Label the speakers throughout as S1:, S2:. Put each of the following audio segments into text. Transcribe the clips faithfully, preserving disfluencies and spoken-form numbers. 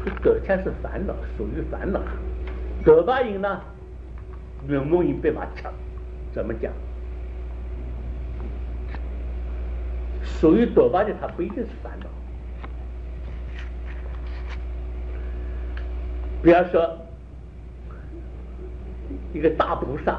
S1: 得恰是烦恼，属于烦恼。得巴音呢，很容易被马抢。怎么讲？属于得巴的，它不一定是烦恼。比方说，一个大菩萨，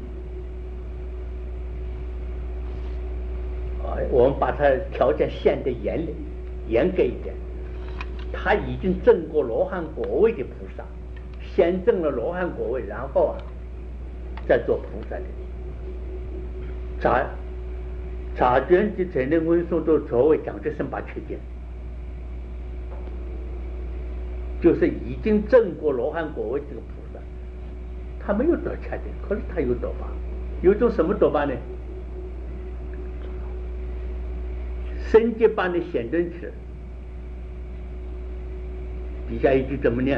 S1: 啊，我们把它条件限得严严格一点，他已经证过罗汉果位的菩萨，先证了罗汉果位，然后啊，再做菩萨的。察察觉的才能温顺都所谓讲的生八缺见，就是已经证过罗汉果位这个菩萨，他没有得恰的，可是他有得巴，有种什么得巴呢？升级般的显真持，底下一句怎么念？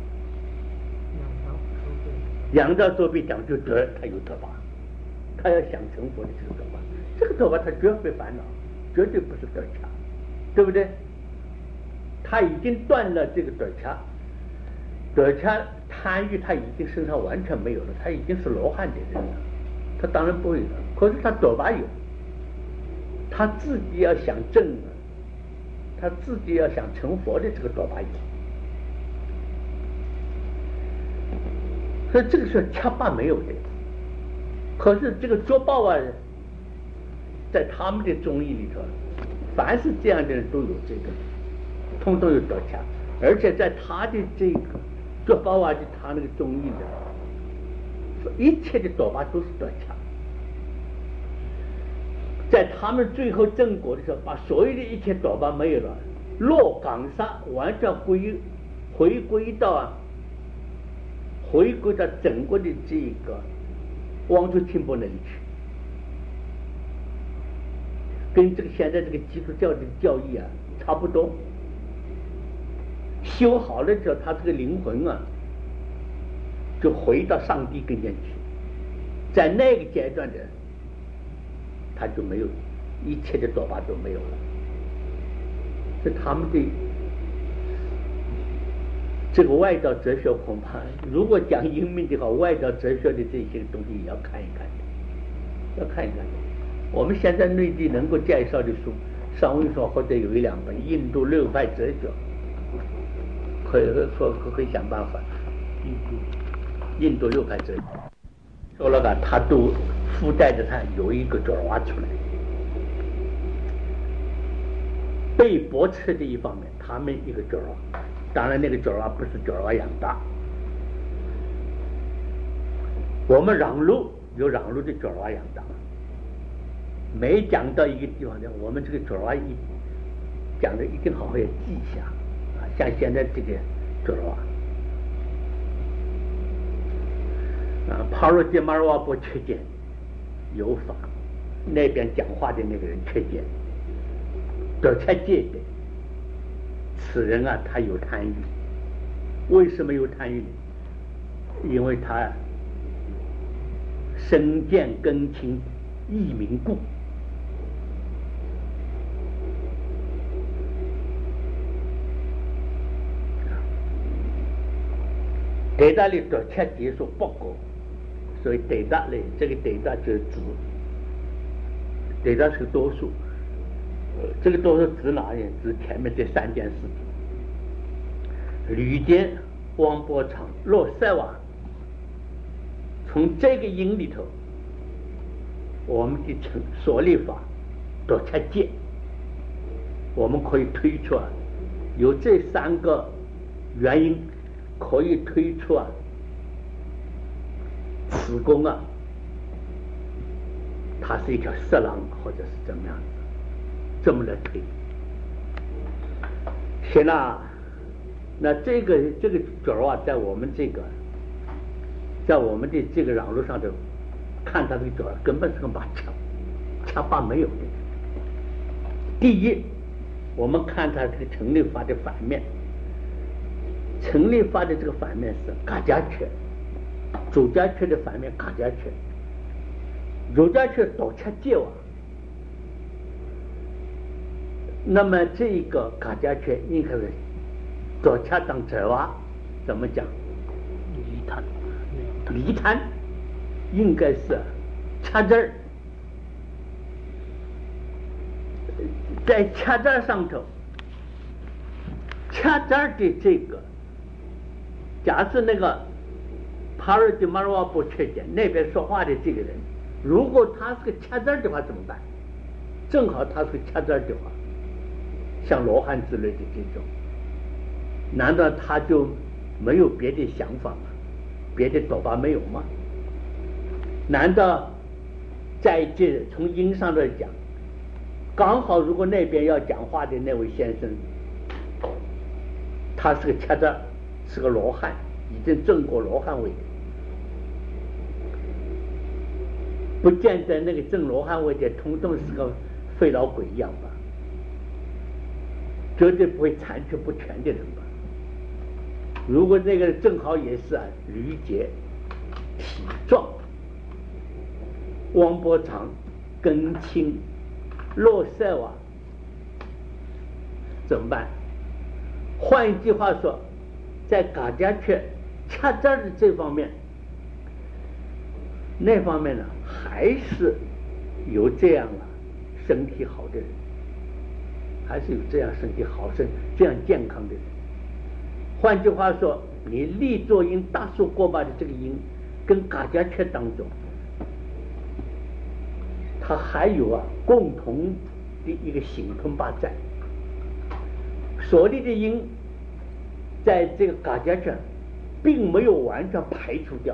S1: 仰照作弊讲就得，他有得巴，他要想成佛的这个得巴，这个得巴他绝非烦恼，绝对不是得恰，对不对？他已经断了这个得恰，得恰贪欲他已经身上完全没有了，他已经是罗汉的人了，他当然不会了。可是他得巴有，他自己要想证，他自己要想成佛的这个得巴有。所以这个是恰巴没有的，可是这个作报啊，在他们的宗义里头，凡是这样的人都有这个，通通有得恰，而且在他的这个作报啊的他那个宗义的，一切的得巴都是得恰，在他们最后正果的时候，把所有的一切得巴没有了，落岗上完全归回归到啊。回归到整个的这个汪州清波那里去，跟这个现在这个基督教的教义啊差不多。修好了之后，他这个灵魂啊就回到上帝跟前去，在那个阶段的他就没有一切的做法都没有了，是他们的。这个外道哲学恐怕，如果讲英明的话，外道哲学的这些东西也要看一看的，要看一看的。我们现在内地能够介绍的书，上文说或者有一两本《印度六派哲学》，可以说可以想办法。印度印度六派哲学，说了吧，他都附带着他有一个爪哇出来。被驳斥的一方面，他们一个爪哇。当然那个爪哇不是爪哇养大，我们壤路有壤路的爪哇养大，每讲到一个地方呢，我们这个爪哇一讲的一定好好要记一下啊，像现在这个爪哇啊，帕罗杰马尔瓦波缺见有法，那边讲话的那个人缺见，得恰戒的。此人啊，他有贪欲，为什么有贪欲呢？因为他身见根清意明故。对答里得恰结束不过，所以对答里这个对答就是指，对答是多数。这个都是指哪里？指前面这三件事情。吕坚、汪波长、洛塞瓦，从这个因里头，我们的成所立法得恰戒，我们可以推出啊，有这三个原因，可以推出啊，此功啊，它是一条色狼，或者是怎么样子。这么来推，行了。那这个这个角啊，在我们这个，在我们的这个壤路上头，看他这个角根本是个马枪，枪把没有的。第一，我们看他这个成立法的反面，成立法的这个反面是嘎加缺，主家缺的反面嘎加缺，主家缺多恰戒瓦。那么这个嘎加缺应该是左恰当者哇，怎么讲？
S2: 离贪，
S1: 离贪应该是恰字儿，在恰字儿上头，恰字儿的这个，假设那个帕尔的马尔瓦布缺点那边说话的这个人，如果他是个恰字儿的话怎么办？正好他是个恰字儿的话，像罗汉之类的这种，难道他就没有别的想法吗？别的朵巴没有吗？难道在这从音上来讲，刚好如果那边要讲话的那位先生，他是个恰字，是个罗汉，已经证过罗汉位的，不见得那个证罗汉位的通通是个废老鬼一样吧？绝对不会残缺不全的人吧？如果那个正好也是啊，吕杰体壮，王伯常根清落塞瓦，怎么办？换一句话说，在嘎家雀恰字的这方面，那方面呢，还是有这样啊身体好的人，还是有这样身体好身这样健康的人。换句话说，你立作音大数过把的这个音，跟嘎家雀当中，它还有啊共同的一个形吞八在。所立的音，在这个嘎家雀，并没有完全排除掉，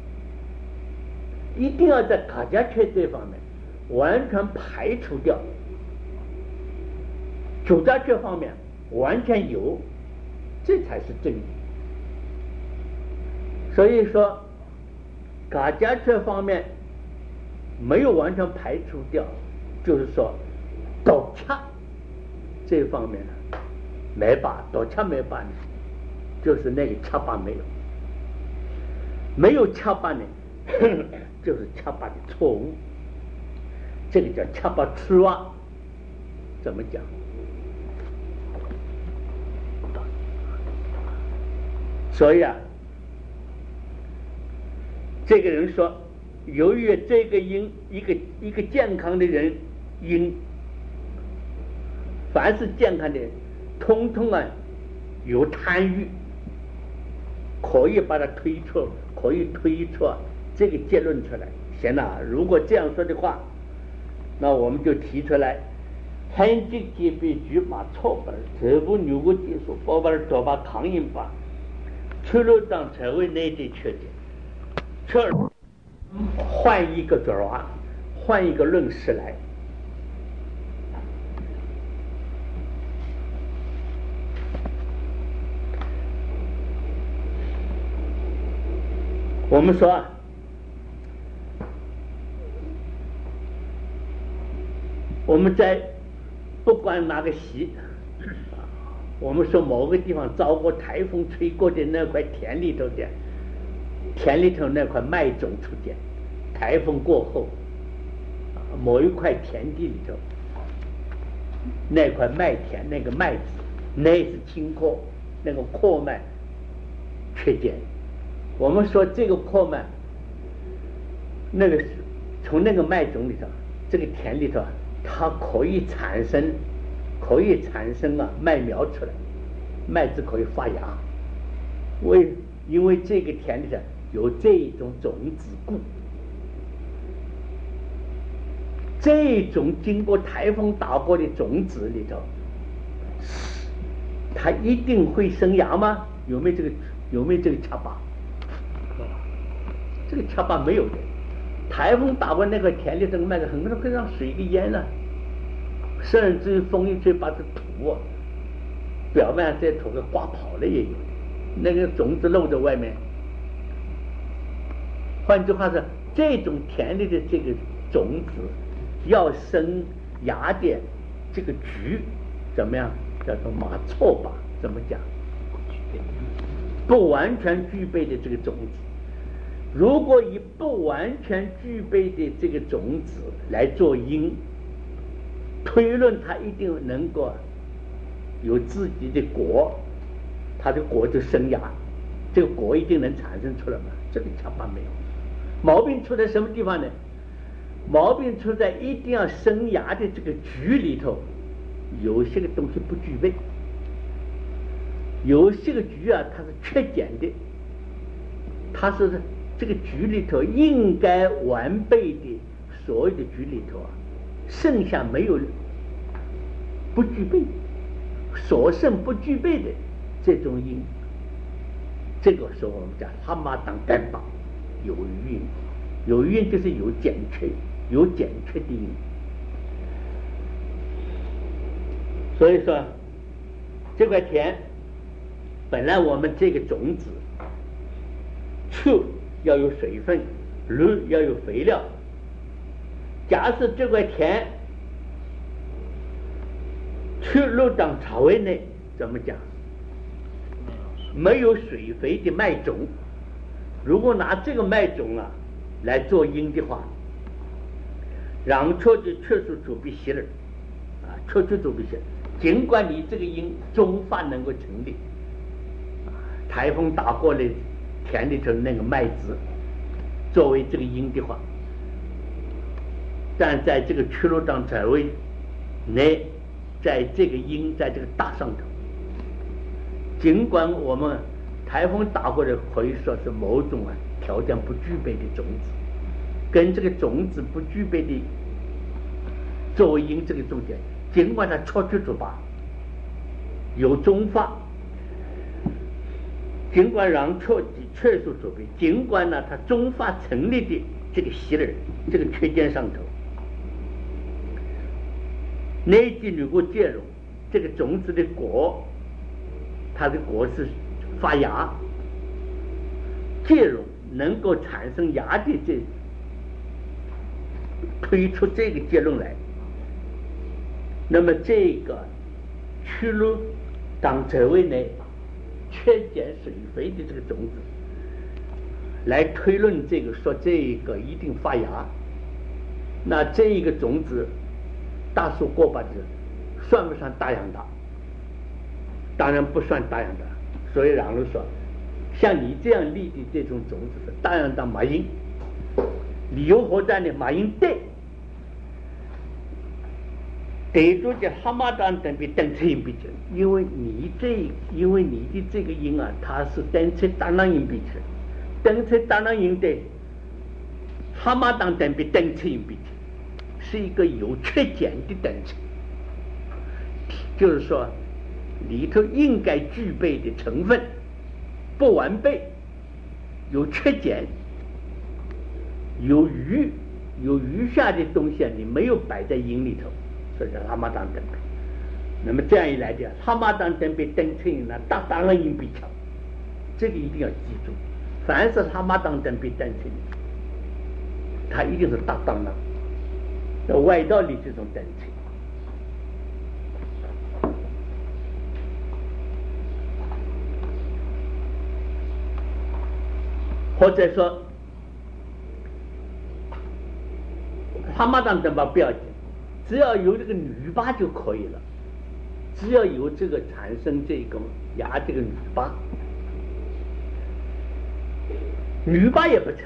S1: 一定要在嘎家雀这方面完全排除掉，九家雀方面完全有。这才是正义。所以说，嘎家雀方面没有完全排除掉，就是说，斗恰这方面呢，没把斗恰没把呢，就是那个恰巴没有，没有恰巴呢，就是恰巴的错误，这个叫恰巴吃哇，怎么讲？所以啊，这个人说，由于这个音，一个一个健康的人音，凡是健康的人，通通啊有贪欲，可以把它推出，可以推出这个结论出来。行了，如果这样说的话，那我们就提出来，很积极被举马错本，这部牛个技术，包把多把抗音吧。除了当成为内地缺点，这换一个角啊，换一个论事来。我们说啊，我们在不管哪个溪。我们说某个地方遭过台风吹过的那块田里头的，田里头那块麦种出现，台风过后，某一块田地里头，那块麦田那个麦子，那是青稞，那个阔麦缺点。我们说这个阔麦，那个从那个麦种里头，这个田里头，它可以产生。可以产生啊麦苗出来，麦子可以发芽。为因为这个田里头有这种种子故，这种经过台风打过的种子里头，它一定会生芽吗？有没有这个有没有这个恰巴？这个恰巴没有的。台风打过那个田里头麦子，很多会让水给淹了。甚至于风一吹，把这土啊，表面上这土给刮跑了也有，那个种子露在外面。换句话说，这种田里的这个种子要生芽的这个菊，怎么样？叫做马错吧？怎么讲？不完全具备的这个种子，如果以不完全具备的这个种子来做因。推论它一定能够有自己的果， 它的果就生芽，这个果一定能产生出来吗？这个恰巴没有。毛病出在什么地方呢？毛病出在一定要生芽的这个局里头，有些个东西不具备，有些个局啊，它是缺减的，它是这个局里头应该完备的所有的局里头啊，剩下没有不具备，所剩不具备的这种因，这个时候我们讲哈马当干巴有余因，有余因就是有减缺，有减缺的因。所以说这块田本来我们这个种子树要有水分，绿要有肥料。假设这块田去路当草位内怎么讲？没有水肥的麦种，如果拿这个麦种啊来做因的话，让出的确实就必须了啊，确实就必须。尽管你这个因种法能够成立，台风打过来田里头那个麦子作为这个因的话，但在这个去路当草位内，在这个因在这个大上头，尽管我们台风打过来可以说是某种啊条件不具备的种子，跟这个种子不具备的作为因这个中间，尽管它确确实吧有种法，尽管让确的确实准备，尽管呢它种法成立的这个息儿这个缺点上头，内基如果介入这个种子的果，它的果是发芽，介入能够产生芽的这推出这个结论来，那么这个去路当者位内缺减水肥的这个种子来推论这个说这个一定发芽，那这一个种子大树过把子算不算大样大？当然不算大样大，所以然后说像你这样立的这种种子是大样大马因，理由何在呢？马因对得住的哈马当等比等车因比起，因为你这因为你的这个因啊，它是等车当然因比起，等车当然因对哈马当等比等车因比起，是一个有缺减的等车，就是说里头应该具备的成分不完备，有缺减，有余有余下的东西啊，你没有摆在因里头，所以叫哈马当等比。那么这样一来的哈马当等比等乘因呢，当当然因比强，这个一定要记住。凡是哈马当等比等乘因，它一定是大当当，在外道里这种等乘。或者说哈马当等吧不要紧，只要有这个女疤就可以了，只要有这个产生这个芽这个女疤，女疤也不成，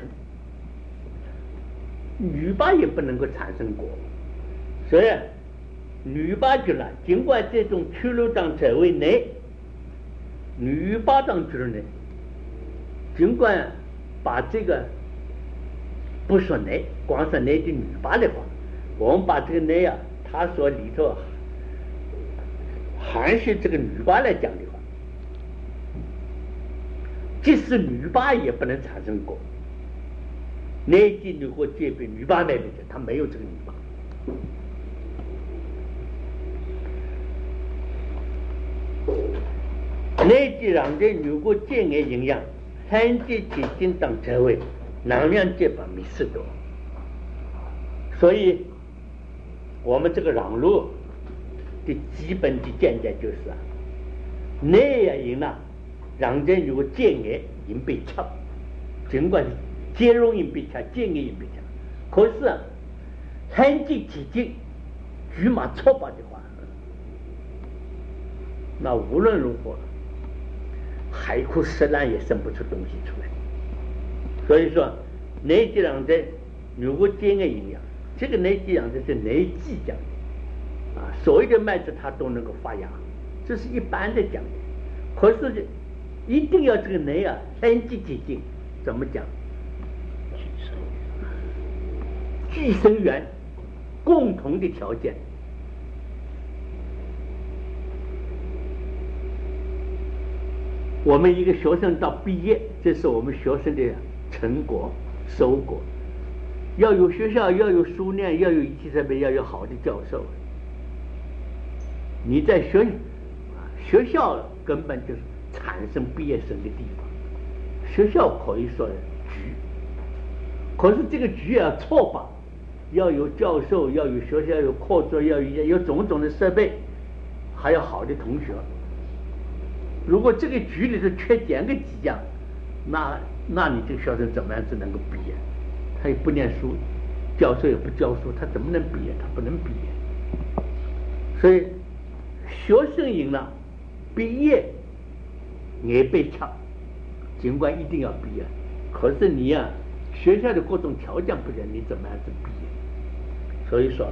S1: 女疤也不能够产生果，所以女疤去了，尽管这种去路当者为内，女疤当去了呢，尽管把这个不说内，光说内的女疤的话，我们把这个内啊，它所里头含蓄这个女疤来讲的话，即使女疤也不能产生果。内基如果借被女疤来的，它没有这个女疤。内基让人如果借爱营养，三界结晶当成为能量结把没事多，所以我们这个让路的基本的见解就是啊，内也赢了，让人如果借爱应被吃，尽管兼容应被吃，借爱应被吃，可是啊，三界结晶举马错把的话，那无论如何海枯石烂也生不出东西出来。所以说内肌养的如果兼个营养，这个内肌养的是内肌讲的啊，所有的麦子它都能够发芽，这是一般的讲的。可是一定要这个内啊三级结晶，怎么讲？寄生源共同的条件。我们一个学生到毕业，这是我们学生的成果收获。要有学校，要有书念，要有仪器设备，要有好的教授。你在学学校根本就是产生毕业生的地方，学校可以说局，可是这个局也要错把，要有教授，要有学校，要有课桌，要有有种种的设备，还有好的同学。如果这个局里头缺减个几样，那那你这个学生怎么样子能够毕业？他也不念书，教授也不教书，他怎么能毕业？他不能毕业。所以学生赢了，毕业也被抢，尽管一定要毕业，可是你呀、啊，学校的各种条件不行，你怎么样子毕业？所以说，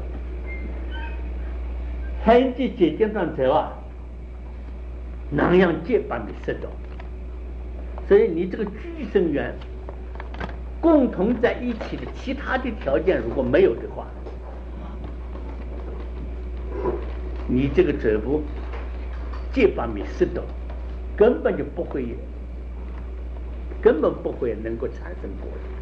S1: 很多节经上头啊。那样结把你识到，所以你这个寄生源共同在一起的其他的条件如果没有的话，你这个嘴部结把你识到，根本就不会，根本不会能够产生果子。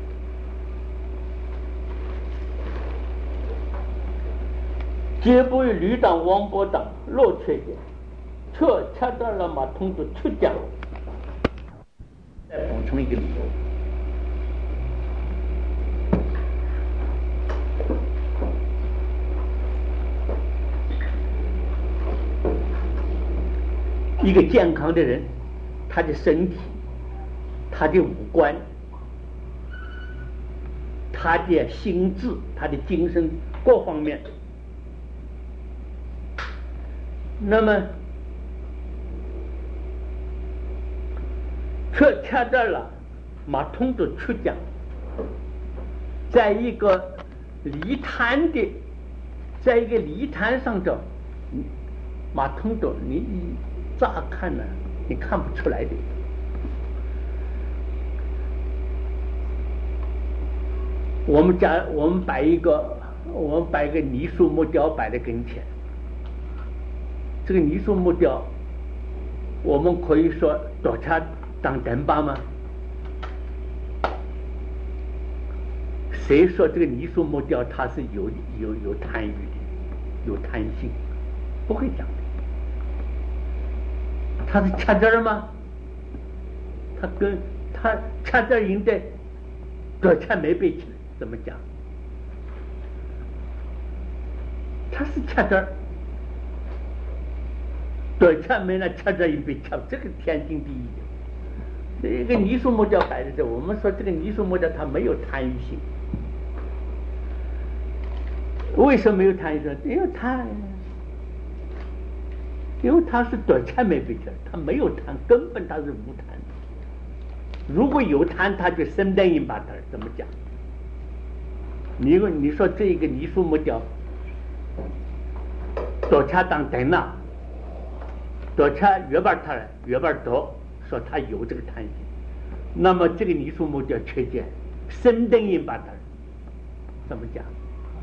S1: 结不于绿党、王波党若缺点。却恰到了马通的出讲，再补充一个理由。一个健康的人，他的身体、他的五官、他的心智、他的精神各方面，那么却恰到了马通的出讲，在一个泥潭的，在一个泥潭上头，马通的你你乍看呢，你看不出来的。我们家我们摆一个，我们摆一个泥塑木雕摆在跟前，这个泥塑木雕，我们可以说多恰当灯巴吗？谁说这个泥塑木雕它是有有有贪欲的，有贪性？不会讲的。它是掐针儿吗？它跟它掐针赢的多恰没背起来，怎么讲？它是掐针儿。多恰没那掐针赢被掐，这个天经地义的。这个泥塑木雕摆在这，我们说这个泥塑木雕它没有贪欲性。为什么没有贪欲性？因为它，因为它是短暂没被这，它没有贪，根本它是无贪。如果有贪，它就生灯引把它怎么讲？你你说这一个泥塑木雕，多恰当灯呐，多恰越把它越把多。说他有这个贪心，那么这个泥塑木雕缺见，生灯引把它怎么讲？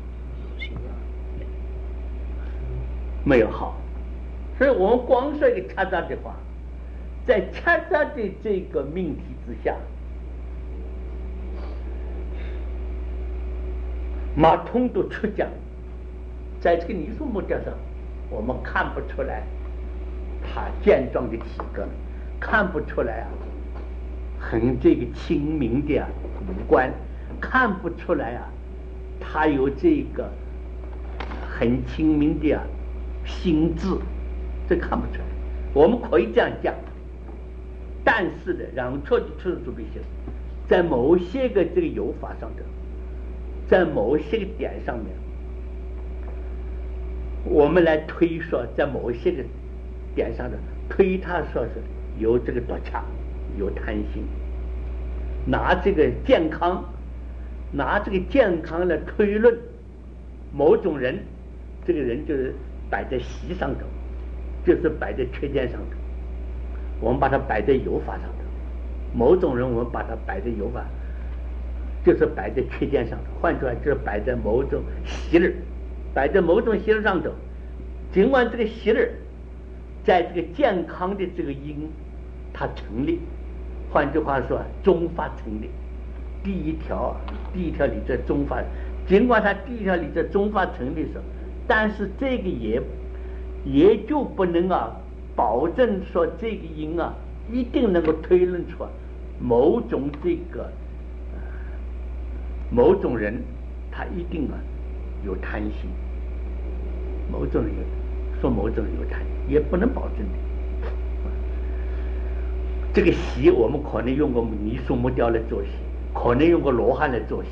S1: 没有好，所以我们光说一个掐扎的话，在掐扎的这个命题之下，马通都出讲，在这个泥塑木雕上，我们看不出来他健壮的体格。看不出来啊，很这个清明的啊五官，看不出来啊，他有这个很清明的啊心智，这看不出来。我们可以这样讲，但是呢，让彻底出出必行，在某些个这个有法上的，在某些个点上面，我们来推说，在某些个点上的推他说是有这个夺洽，有贪心，拿这个健康，拿这个健康来推论某种人，这个人就是摆在习上头，就是摆在缺点上头，我们把它摆在有法上头。某种人我们把它摆在有法，就是摆在缺点上头，换出来就是摆在某种习日，摆在某种习日上头。尽管这个习日在这个健康的这个因它成立，换句话说中法成立，第一条第一条理则中法，尽管它第一条理则中法成立的时候，但是这个也也就不能啊保证说这个因啊一定能够推论出某种这个、呃、某种人他一定啊有贪心，某种人有说某种人有贪心也不能保证的。这个习我们可能用个泥塑木雕来做习，可能用个罗汉来做习，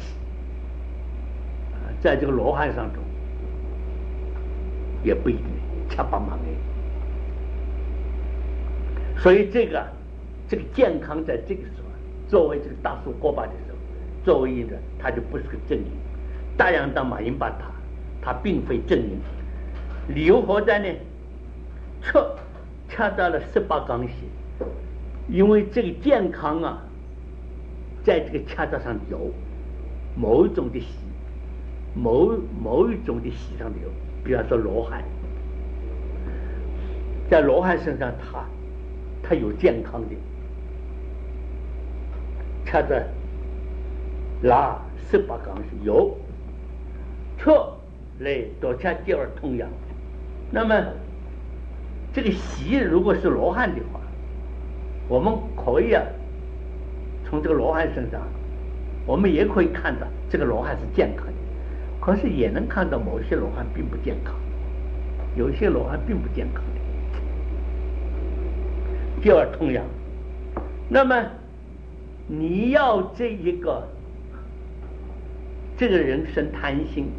S1: 在这个罗汉上头也不一定恰帮忙的。所以这个这个健康在这个时候作为这个大树锅巴的时候，作为一个它就不是个正因。大洋当马英巴塔它并非正因，理由何在呢？彻恰到了十八刚系，因为这个健康啊在这个恰到上有某一种的习，某某一种的习上有，比方说罗汉，在罗汉身上他他有健康的恰到拉十八刚系有彻来多恰第二通阳。那么这个习如果是罗汉的话，我们可以啊从这个罗汉身上我们也可以看到这个罗汉是健康的，可是也能看到某些罗汉并不健康，有些罗汉并不健康的第二通阳。那么你要这一个这个人生贪心，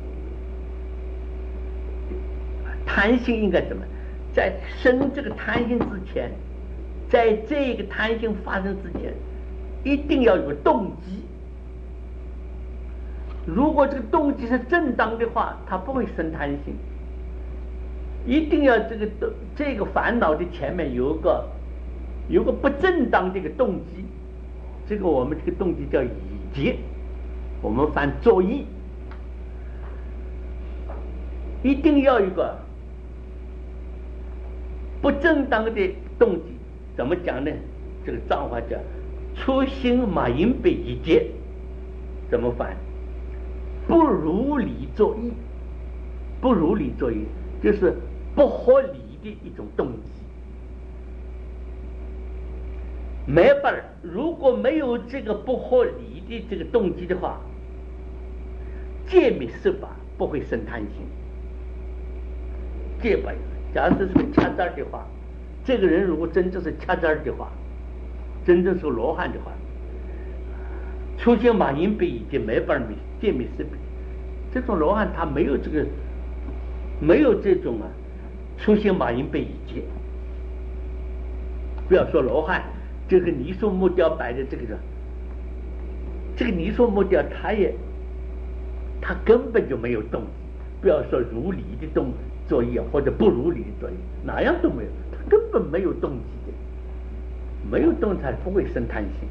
S1: 贪心应该怎么在生这个贪心之前，在这个贪心发生之前一定要有个动机。如果这个动机是正当的话，他不会生贪心。一定要这个这个烦恼的前面有个有个不正当的一个动机，这个我们这个动机叫已结，我们翻作意，一定要有一个不正当的动机。怎么讲呢？这个藏话叫初心马因被已结，怎么翻？不如理作意，不如理作意就是不合理的一种动机。没办法，如果没有这个不合理的这个动机的话，戒灭十法不会生贪心。戒法，假如是个掐字的话，这个人如果真正是掐字的话，真正是罗汉的话，出现马因被已经没办法戒灭十法。这种罗汉他没有这个没有这种啊出现马因被已戒。不要说罗汉，这个泥塑木雕摆的这个这个泥塑木雕，他也他根本就没有动机。不要说如理的动作业或者不如理的作业，哪样都没有，他根本没有动机的，没有动机他不会生贪心。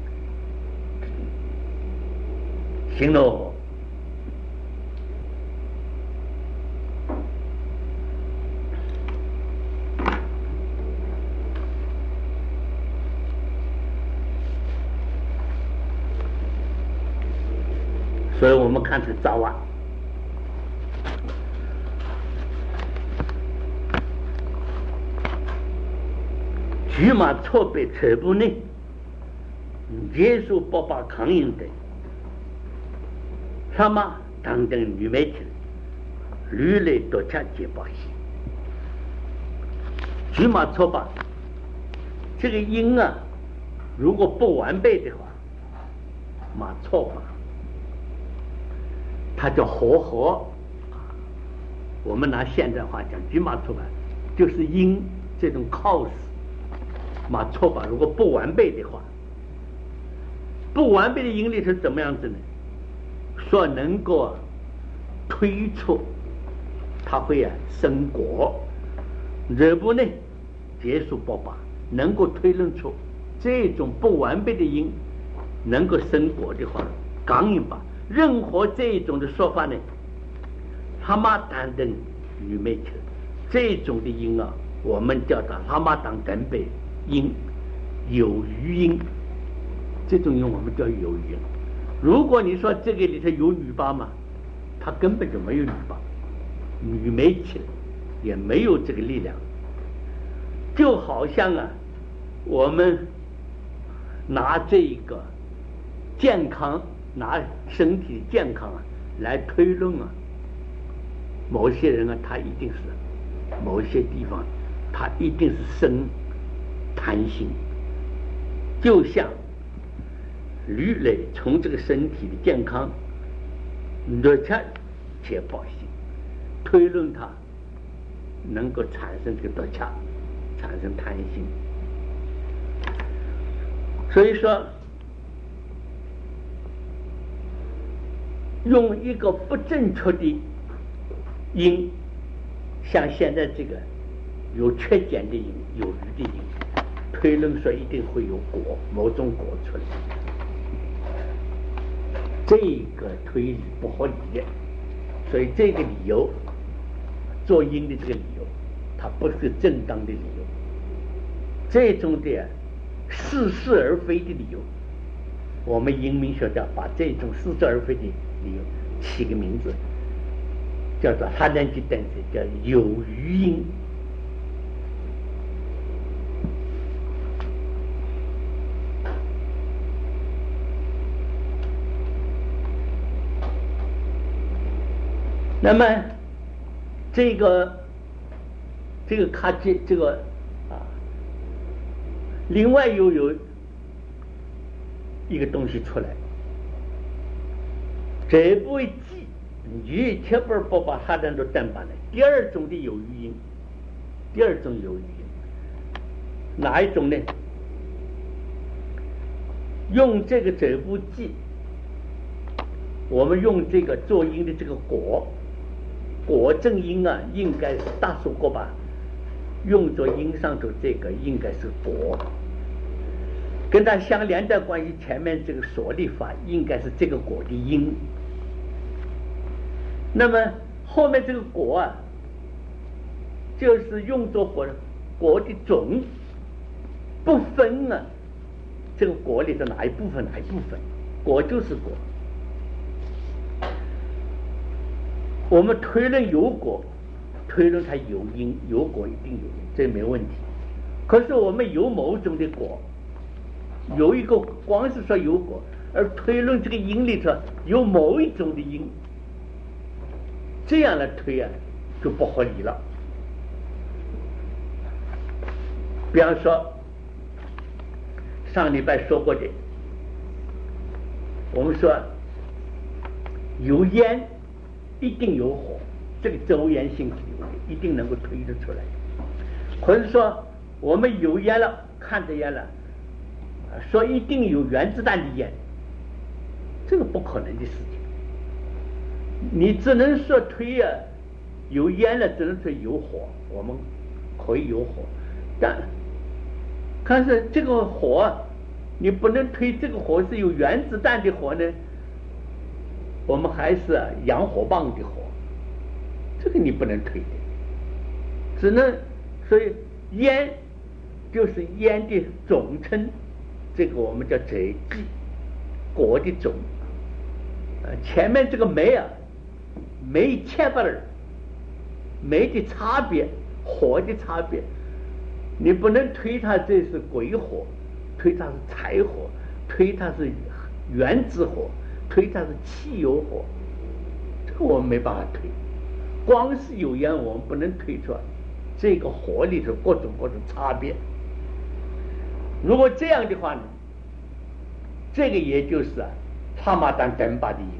S1: 行喽。所以我们看这个造啊，举马错背全部内结束不把抗应的什么当等女媒体屡类多恰结报喜举马错把这个音啊如果不完备的话，马错把它叫活合。我们拿现代话讲，举马错把就是因这种 cause 嘛错法如果不完备的话，不完备的因力是怎么样子呢？说能够、啊、推出，它会啊生果，若不呢结束爆发，能够推论出这种不完备的因能够生果的话，刚硬吧。任何这一种的说法呢，他妈单等与没求，这种的因啊，我们叫它他妈当根本因，有余因。这种因我们叫有余因。如果你说这个里头有女八嘛，它根本就没有女八，女没起来，也没有这个力量。就好像啊，我们拿这个健康，拿身体的健康啊来推论啊，某些人啊，他一定是某些地方，他一定是生贪心，就像驴类从这个身体的健康热切且报心，推论它能够产生这个得恰，产生贪心。所以说用一个不正确的因，像现在这个有缺减的因，有余的因，推论说一定会有果，某种果出来，这个推理不合理的。所以这个理由做因的这个理由，它不是正当的理由。这种的似是而非的理由，我们因明学家把这种似是而非的理由起个名字，叫做哈南基等子，叫有余因。那么这个这个卡基这个啊，另外又有一个东西出来，这不为记，你切不不把哈南都等把呢？第二种的有余因，第二种有余因，哪一种呢？用这个这部记，我们用这个做因的这个果。果正因啊，应该是大数过吧？用作因上头这个应该是果，跟它相连的关系。前面这个所立法应该是这个果的因，那么后面这个果啊，就是用作果果的种，不分啊，这个果里的哪一部分哪一部分，果就是果。我们推论有果，推论它有因，有果一定有因，这没问题。可是我们有某种的果，有一个光是说有果，而推论这个因里头有某一种的因，这样来推啊就不合理了。比方说上礼拜说过的，我们说有烟一定有火，这个周延性是有的，一定能够推得出来。可是说我们有烟了，看着烟了，说一定有原子弹的烟，这个不可能的事情。你只能说推啊，有烟了，只能说有火，我们可以有火，但但是这个火，你不能推这个火是有原子弹的火呢？我们还是啊洋火棒的火，这个你不能推的，只能所以烟就是烟的总称，这个我们叫择记，果的种。呃，前面这个煤啊，煤切巴儿，煤的差别，火的差别，你不能推它这是鬼火，推它是柴火，推它是原子火，推它是汽油火，这个我们没办法推。光是有烟我们不能推出来这个火里头各种各种差别。如果这样的话呢，这个也就是啊帕马当等巴的因。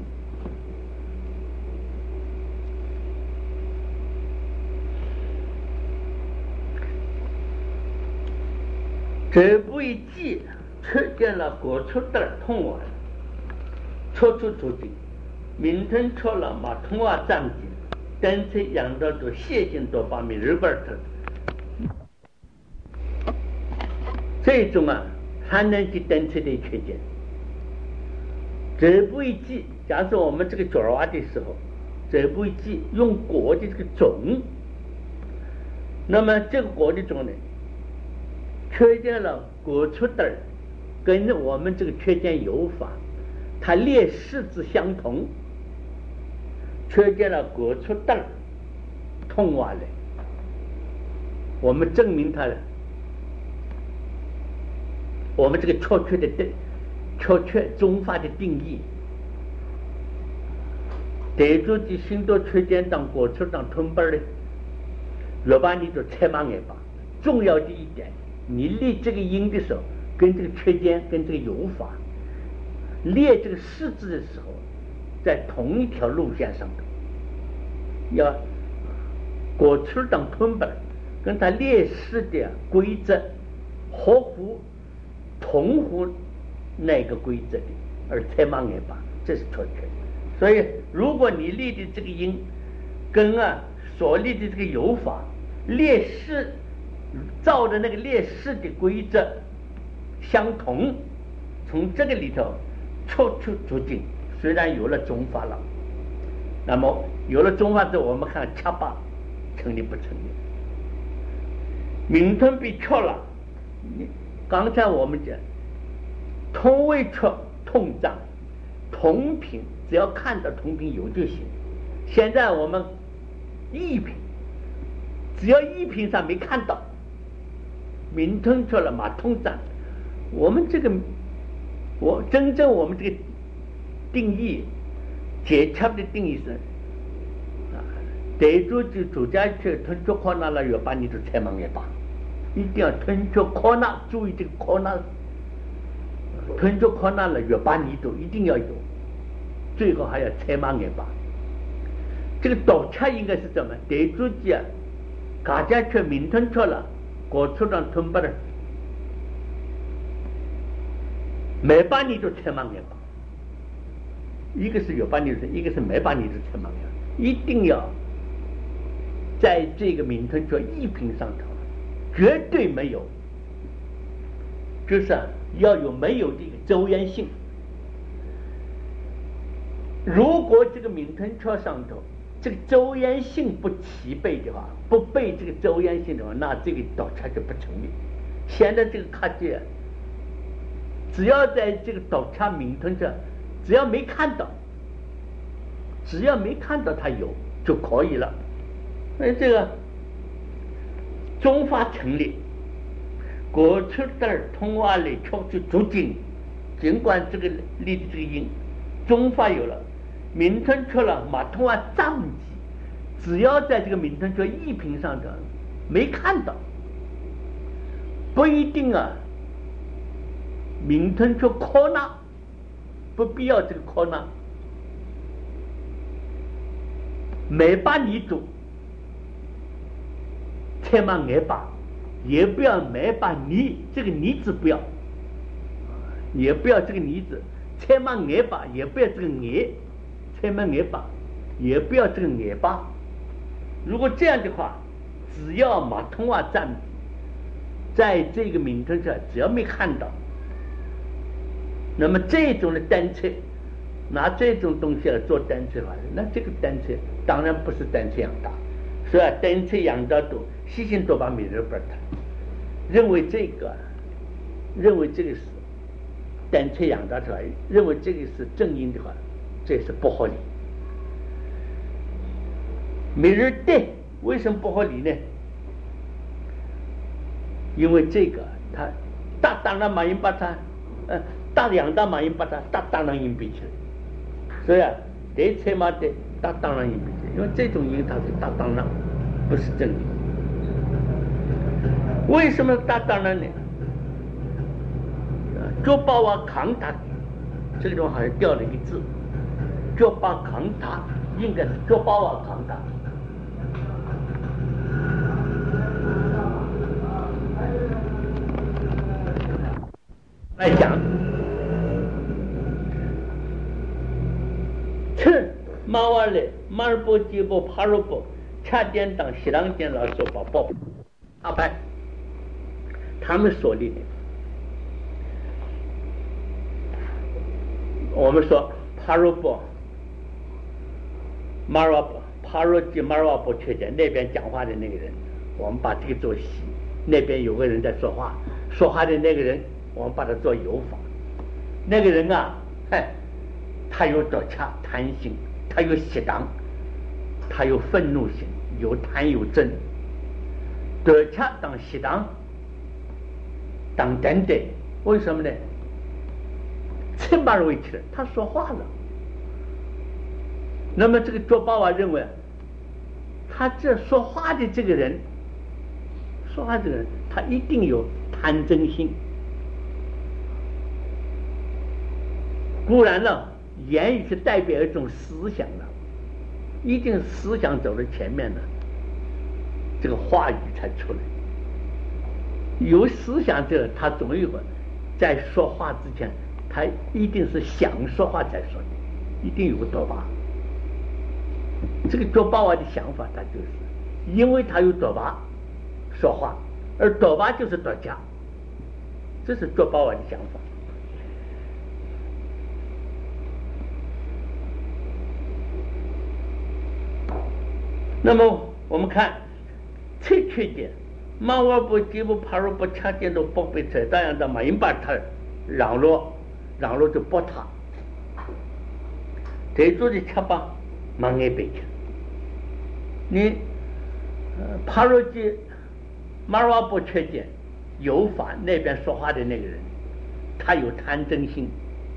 S1: 这步一记，确见了国出的通往，处处出境，民吞出了马通话站进，单车养到都谢进多把米日本特。这种啊，还能去单车的缺点。这步一记，假设我们这个脚蛙的时候，这步一记用果的这个种，那么这个果的种呢，缺见了果出的，跟我们这个缺见有法，它列式字相同，缺见了果出的通话来，我们证明它了。我们这个确确的定，确确中法的定义，得住的新多缺点当果出当吞本的，若把你就拆满眼吧。重要的一点，你列这个音的时候，跟这个缺点跟这个有法，列这个式字的时候，在同一条路线上的，要果出当吞本，跟它列式的规则合乎。同乎那个规则的，而才盲眼吧，这是错确。所以，如果你立的这个音跟啊所立的这个有法列式照的那个列式的规则相同，从这个里头出出途径，虽然有了中法了，那么有了中法之后，我们看恰巴成立不成立？名吞被错了。刚才我们讲同位出通胀同频，只要看到同频有就行。现在我们异频，只要异频上没看到，名吞出了马通胀。我们这个我真正我们这个定义解切的定义是啊，得住就主家去吞出靠那了，要把你就拆盲也罢。一定要吞出靠那，注意这个靠那，吞出靠那了，越把你都一定要有，最后还要拆盲眼吧。这个倒车应该是怎么？得住记啊，大家却明吞出了，果出上吞不了，没把你就拆盲眼吧。一个是有把你，一个是没把你就拆盲眼，一定要在这个明吞出一品上头。绝对没有，就是要有没有的一个周延性。如果这个名吞车上头这个周延性不齐备的话，不备这个周延性的话，那这个倒车就不成立。现在这个卡界，只要在这个倒车名吞车，只要没看到，只要没看到它有就可以了。所以这个。中法成立，果出的通话里出去足经，尽管这个立的这个音，中法有了，名称出了马通话藏记，只要在这个名称出一品上的没看到，不一定啊。名称出科纳，不必要这个科纳，没把你读。千万别把，也不要没把你这个你字不要，也不要这个你字，千万别把，也不要这个你，千万别把，也不要这个你把。如果这样的话，只要马通话站，在这个名称上，只要没看到，那么这种的单车，拿这种东西来做单车法，那这个单车当然不是单车养大。所以啊，单车养大都细心多把米日本他认为这个，认为这个是单车养大出来，认为这个是正音的话，这是不合理。米日对，为什么不合理呢？因为这个他大当然马音把它，呃，大养大马音把它大当然音比起来，所以啊，得车嘛得大当然音比起来，因为这种音它是大当然，不是正音。为什么大当然呢？脚把我扛他，这个地方好像掉了一个字，脚把扛他，应该是脚把我扛他。 来讲，趁马瓦勒马尔波吉波帕罗波恰点当西朗间老说把报阿派他们所立的，我们说帕罗波马尔瓦波帕罗吉马尔瓦波缺点那边讲话的那个人，我们把这个做西，那边有个人在说话，说话的那个人我们把它做有法，那个人啊，哎，他有多恰贪心，他有喜当，他有愤怒心，有贪有憎，多恰当喜当当等等，为什么呢？这把位置了，他说话了。那么这个卓巴瓦认为，他这说话的这个人，说话的人，他一定有贪憎心。固然了，言语是代表一种思想的，一定思想走在前面的，这个话语才出来。有思想者，他总有个在说话之前，他一定是想说话才说的，一定有个多巴。这个卓巴瓦的想法，他就是因为他有多巴说话，而多巴就是多加，这是卓巴瓦的想法。那么我们看这缺点，马瓦布吉布帕罗布恰点都不被这样的马因巴他让落，让落就不他，这做的恰巴马爱贝克，你帕罗吉马瓦布缺点有法那边说话的那个人，他有贪憎心，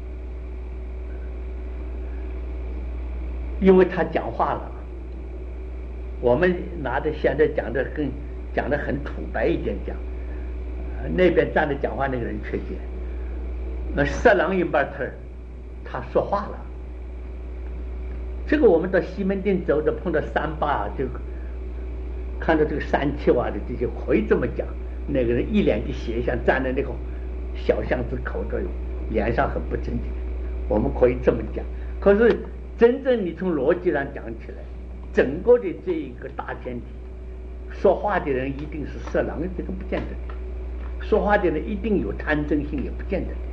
S1: 因为他讲话了。我们拿着现在讲的更讲的很土白一点讲，呃、那边站着讲话那个人缺点，那色狼一般他他说话了。这个我们到西门町走着碰到三八，就看到这个三七瓦的这些可以这么讲，那个人一脸的邪相，站在那个小巷子口这，脸上很不正经，我们可以这么讲。可是真正你从逻辑上讲起来，整个的这一个大前提，说话的人一定是色狼，这个不见得的；说话的人一定有贪憎心，也不见得的。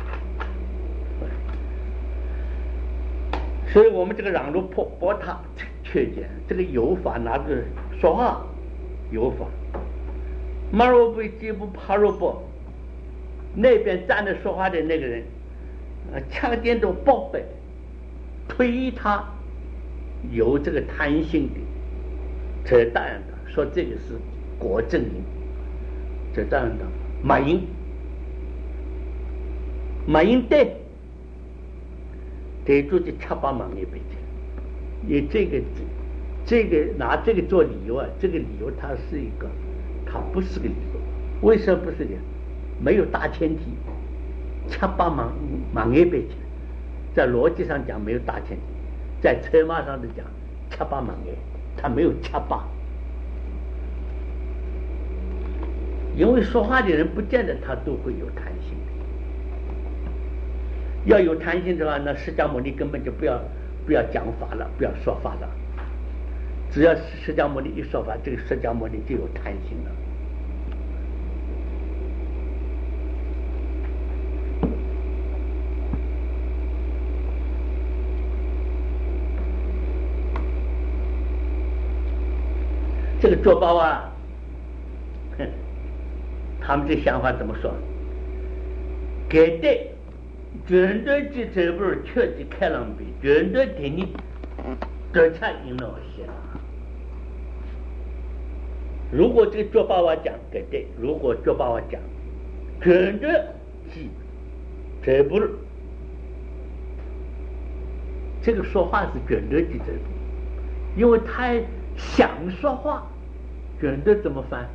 S1: 所以我们这个让路破波塔缺点，这个有法拿着说话有法，马罗布吉布帕罗布那边站着说话的那个人，呃，强点都报备推他。有这个贪心的，这当然的说这个是国政营，这当然的马英，马英对，得住的七八万一辈子，也这个这个拿这个做理由啊，这个理由它是一个，它不是个理由，为什么不是的？没有大前提，七八万万一辈子，在逻辑上讲没有大前提。在车马上的讲，七八万元，他没有七八，因为说话的人不见得他都会有贪心的。要有贪心的话，那释迦牟尼根本就不要不要讲法了，不要说法了。只要释迦牟尼一说法，这个释迦牟尼就有贪心了。这个卓巴啊，哼，他们这想法怎么说？给的绝对的这不是确实开朗比，绝对给你多差一那些了。如果这个卓巴瓦讲给的，如果卓巴瓦讲绝对是这不是，这个说话是绝对的这不，因为他想说话。卷的怎么翻？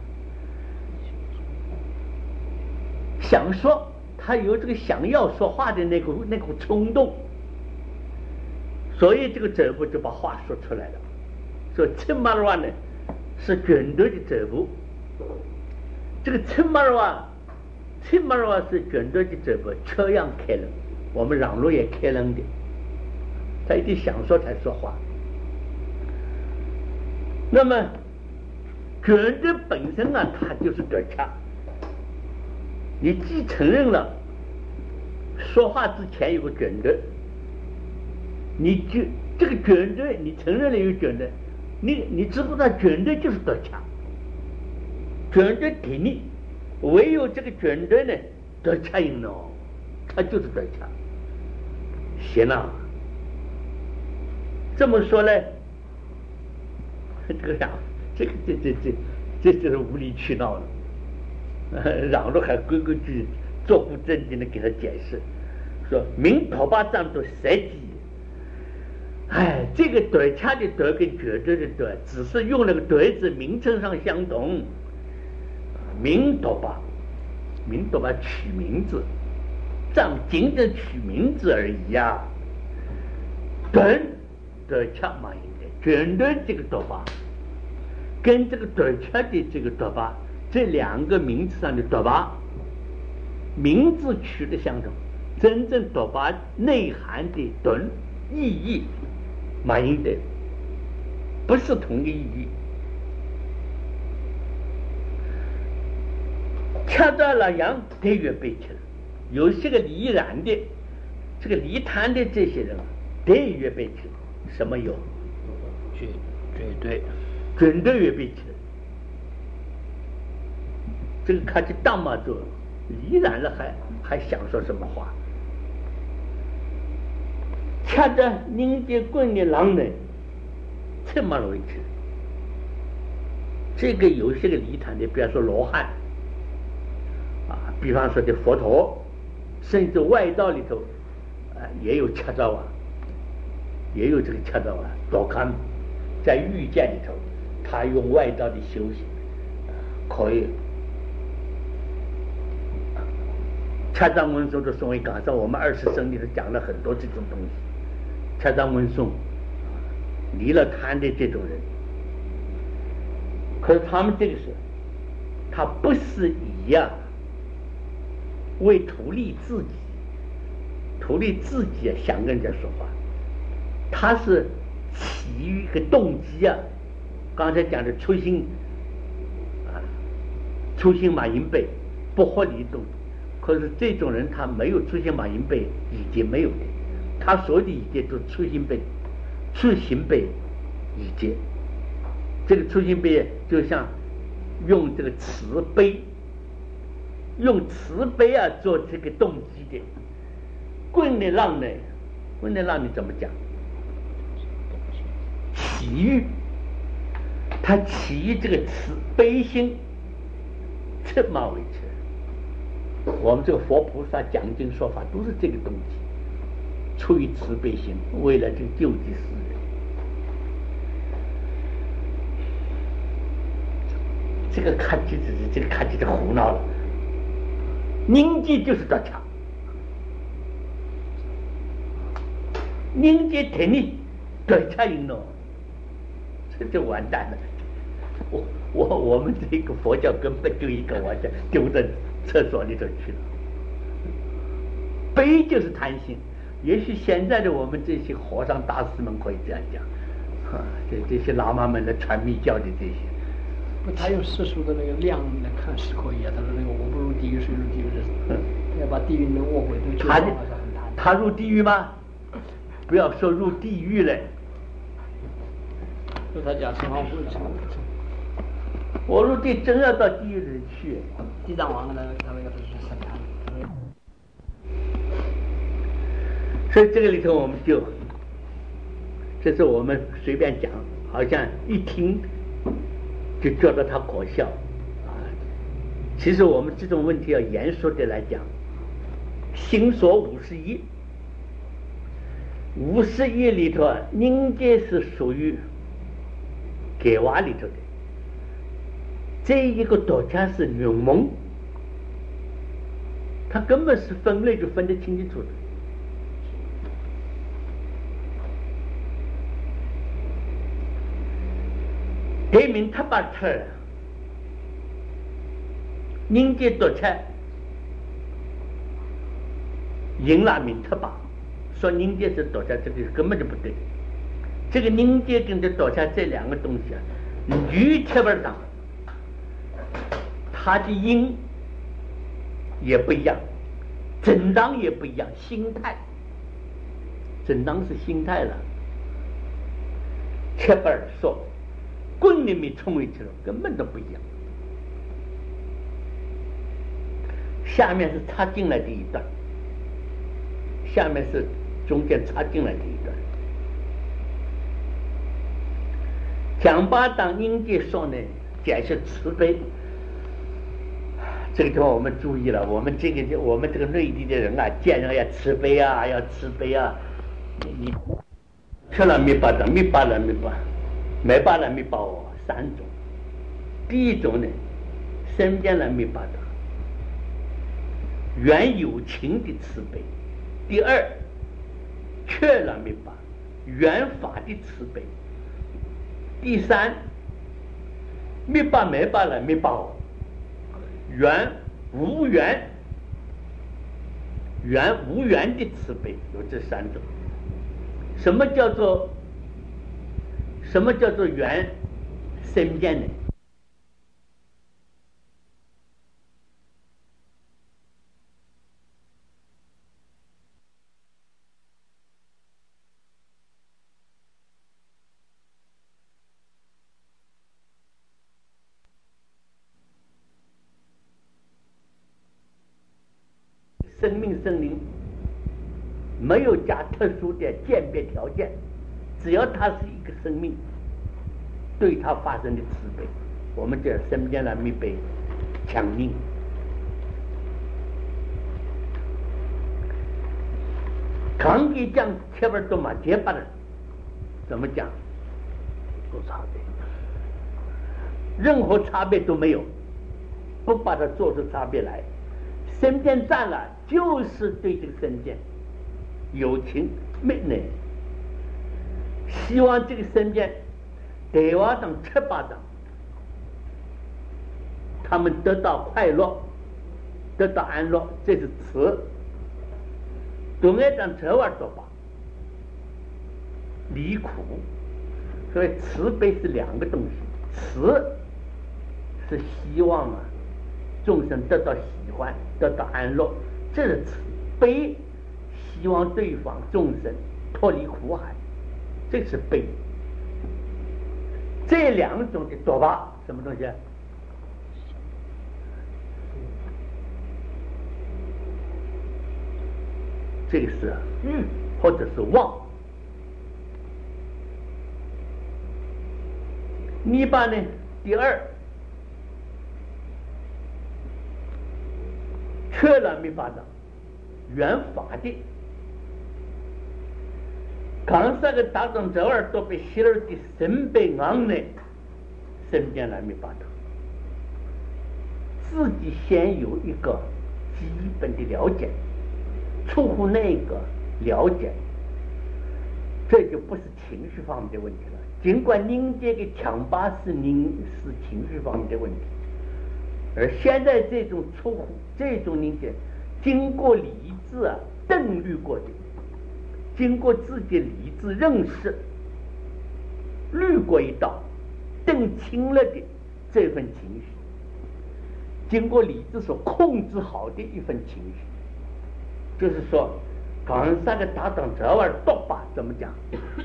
S1: 想说，他有这个想要说话的那个那股冲动，所以这个者部就把话说出来了。说称马尔瓦呢是卷的的者部，这个称马尔瓦起码的话是卷着的这个车样开人，我们让路也开人的，他一定想说才说话。那么卷着本身啊，它就是短掐。你既承认了说话之前有个卷着，你就这个卷着，你承认了有卷着，你你知不知道卷着就是短掐？卷着体力，唯有这个卷着呢，短掐音哦，它就是短掐。行了，这么说呢，这个呀，这个这这这这就是无理取闹了。让路还规规矩矩、做不正经的给他解释，说明头把站做设计。哎，这个短掐的短跟卷着的短，只是用那个短字名称上相同。明头把，明头把取名字，站仅仅取名字而已呀、啊。短短掐嘛应该卷的这个短把，跟这个短掐的这个短把。这两个名字上的多巴，名字取的相同，真正多巴内涵的顿意义，蛮应的，不是同一意义。恰到了阳得越背起来，有些个离染的，这个离谈的这些人啊，得越背起来，什么有？绝绝对，绝对越背起来。这个看起当嘛就依然了还，还还想说什么话？恰着凝结棍的狼人，这么为止。这个有些个离谈的，比方说罗汉啊，比方说的佛陀，甚至外道里头啊也有恰着啊，也有这个恰着啊。多看在欲界里头，他用外道的修行，可以。恰藏文颂的宋为讲上，我们二十生里头讲了很多这种东西。恰藏文颂离了贪的这种人，可是他们这个是，他不是以呀、啊、为图利自己，图利自己啊想跟人家说话，他是起于一个动机啊。刚才讲的初心啊，初心马银背不合理动。可是这种人他没有出现马银背已经没有的，他所有的已经都出行背，出行背已经，这个出行背就像用这个慈悲，用慈悲啊做这个动机的。棍的浪呢，棍的浪你怎么讲？起于，他起于这个慈悲心，这么为止。我们这个佛菩萨讲经说法都是这个东西，出于慈悲心，为了这个救济世人。这个看起是这个看起是胡闹了，凝结就是短掐，凝结天理短掐引动，这就完蛋了。我我我们这个佛教根本就一个完全丢在厕所里头去了。悲就是贪心，也许现在的我们这些和尚大师们可以这样讲，啊，这这些喇嘛们来传密教的这些，
S2: 不，他用世俗的那个量来看是可以啊。他说那个我不入地狱，谁入地狱的？要把地狱能卧轨都
S1: 他他入地狱吗？不要说入地狱了。
S2: 就他讲城隍府城。
S1: 我入地真要到地狱里去。
S2: 地藏王那个他那个是审判。
S1: 所以这个里头我们就，这是我们随便讲，好像一听就觉得他可笑啊。其实我们这种问题要严肃的来讲，心所五十一，五十一里头凝结是属于给娃里头的。这一个道家是永蒙，他根本是分类就分得清清楚楚的。对面他把车凝结道家迎拉明特巴，说凝结是躲下这个根本就不对。这个凝结跟这躲下这两个东西啊，女贴本上，它的音也不一样，震荡也不一样，心态，震荡是心态了。贴本说，滚里面冲回去了，根本都不一样。下面是插进来的一段，下面是中间插进来的一段。讲巴当应界说呢，解释慈悲，这个地方我们注意了，我们这个我们这个内地的人啊，见人要慈悲啊，要慈悲啊，你吃了没巴的，没巴了没巴，没巴了没巴哦，三种。第一种呢，身边了没巴的，原有情的慈悲；第二，却了没巴，原法的慈悲。第三，没把没把了没把哦，缘无缘，缘无缘的慈悲，有这三种。什么叫做什么叫做缘身边呢？生命生灵没有加特殊的鉴别条件，只要它是一个生命，对它发生的慈悲，我们叫身边的密悲强硬。刚一讲切本多嘛结巴的，怎么讲？不差别，任何差别都没有，不把它做出差别来。身边占了，就是对这个身边有情没呢？希望这个身边对话当七八章，他们得到快乐，得到安乐，这是慈。都爱当这玩多吧，离苦。所以慈悲是两个东西，慈是希望啊众生得到喜欢，得到安乐，这是慈悲，希望对方众生脱离苦海，这是悲。这两种的多吧，什么东西？这个是欲或者是妄。泥巴呢？第二，缺了没法的，原法的。刚才个大众这儿都被希尔的身被昂呢，身边来没法的，自己先有一个基本的了解。出乎那个了解，这就不是情绪方面的问题了。尽管凝结的强巴是凝是情绪方面的问题，而现在这种出乎这种凝结，经过理智啊顿虑过的，经过自己理智认识滤过一道，顿清了的这份情绪，经过理智所控制好的一份情绪。就是说，刚才个搭档这玩意儿多吧？怎么讲？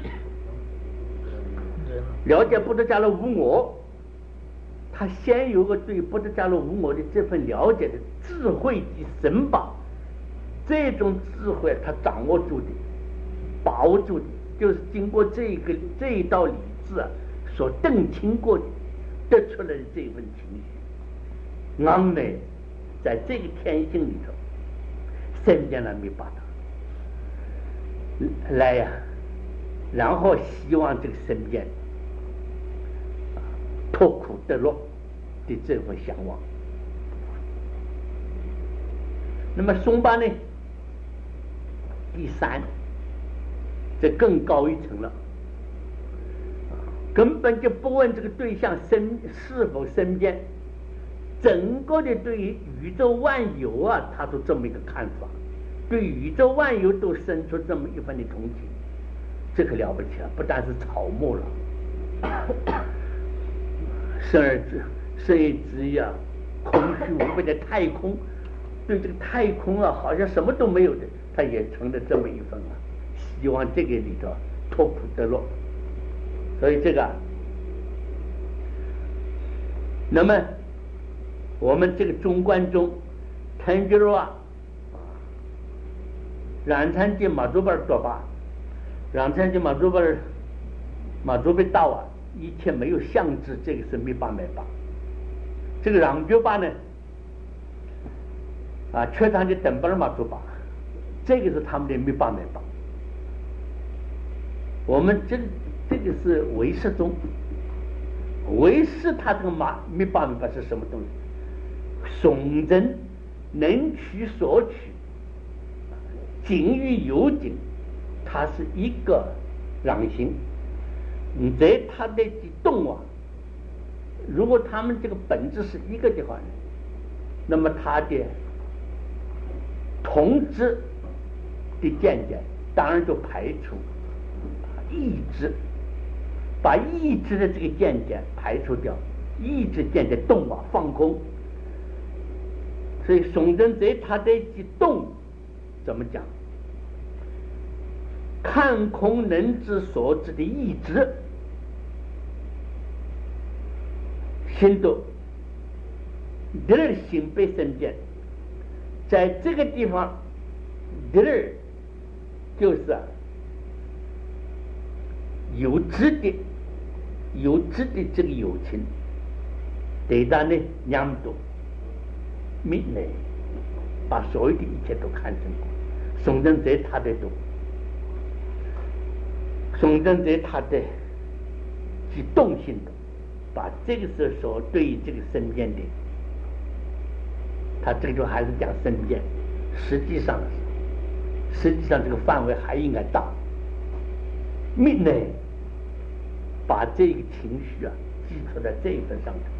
S1: 了解布特加罗无我，他先有个对布特加罗无我的这份了解的智慧及神把，这种智慧他掌握住的、把握住的，就是经过这个这一道理智啊所澄清过的，得出来的这份情绪。俺呢，在这个天性里头。身边人没把他来呀、啊，然后希望这个身边脱苦得乐的这份向往。那么松巴呢？第三，这更高一层了，根本就不问这个对象身是否身边。整个的对于宇宙万有啊，他都这么一个看法， 对宇宙万有都生出这么一份的同情，这可了不起啊！不但是草木了，生而之生而之呀，空虚无边的太空，对这个太空啊，好像什么都没有的，他也成了这么一份啊，希望这个里头脱苦得乐。所以这个，那么我们这个中观中，谈就是说，染参的马祖巴多吧，染参的马祖巴马祖巴道啊，一切没有相知，这个是没办没办。这个让觉吧呢，啊，缺他的等不了马祖吧，这个是他们的没办没办。我们这个这个是唯识中，唯识他这个马没办没办是什么东西？怂人能取所取，景与有景，它是一个让行。你在它的动啊，如果他们这个本质是一个的话呢，那么它的同质的见解当然就排除意志，把意志的这个见解排除掉，意志见解动啊放空。所以宋真在他的动怎么讲？看空能知所知的意志，心动，第二心被生见，在这个地方，第二就是啊，有知的有知的这个友情，对他呢两度密内，把所有的一切都看成过。宋真在他的读，宋真在他的激动性的，把这个时候对于这个身边的，他这个就还是讲身边，实际上实际上这个范围还应该大。密内把这个情绪啊寄托在这一份上头。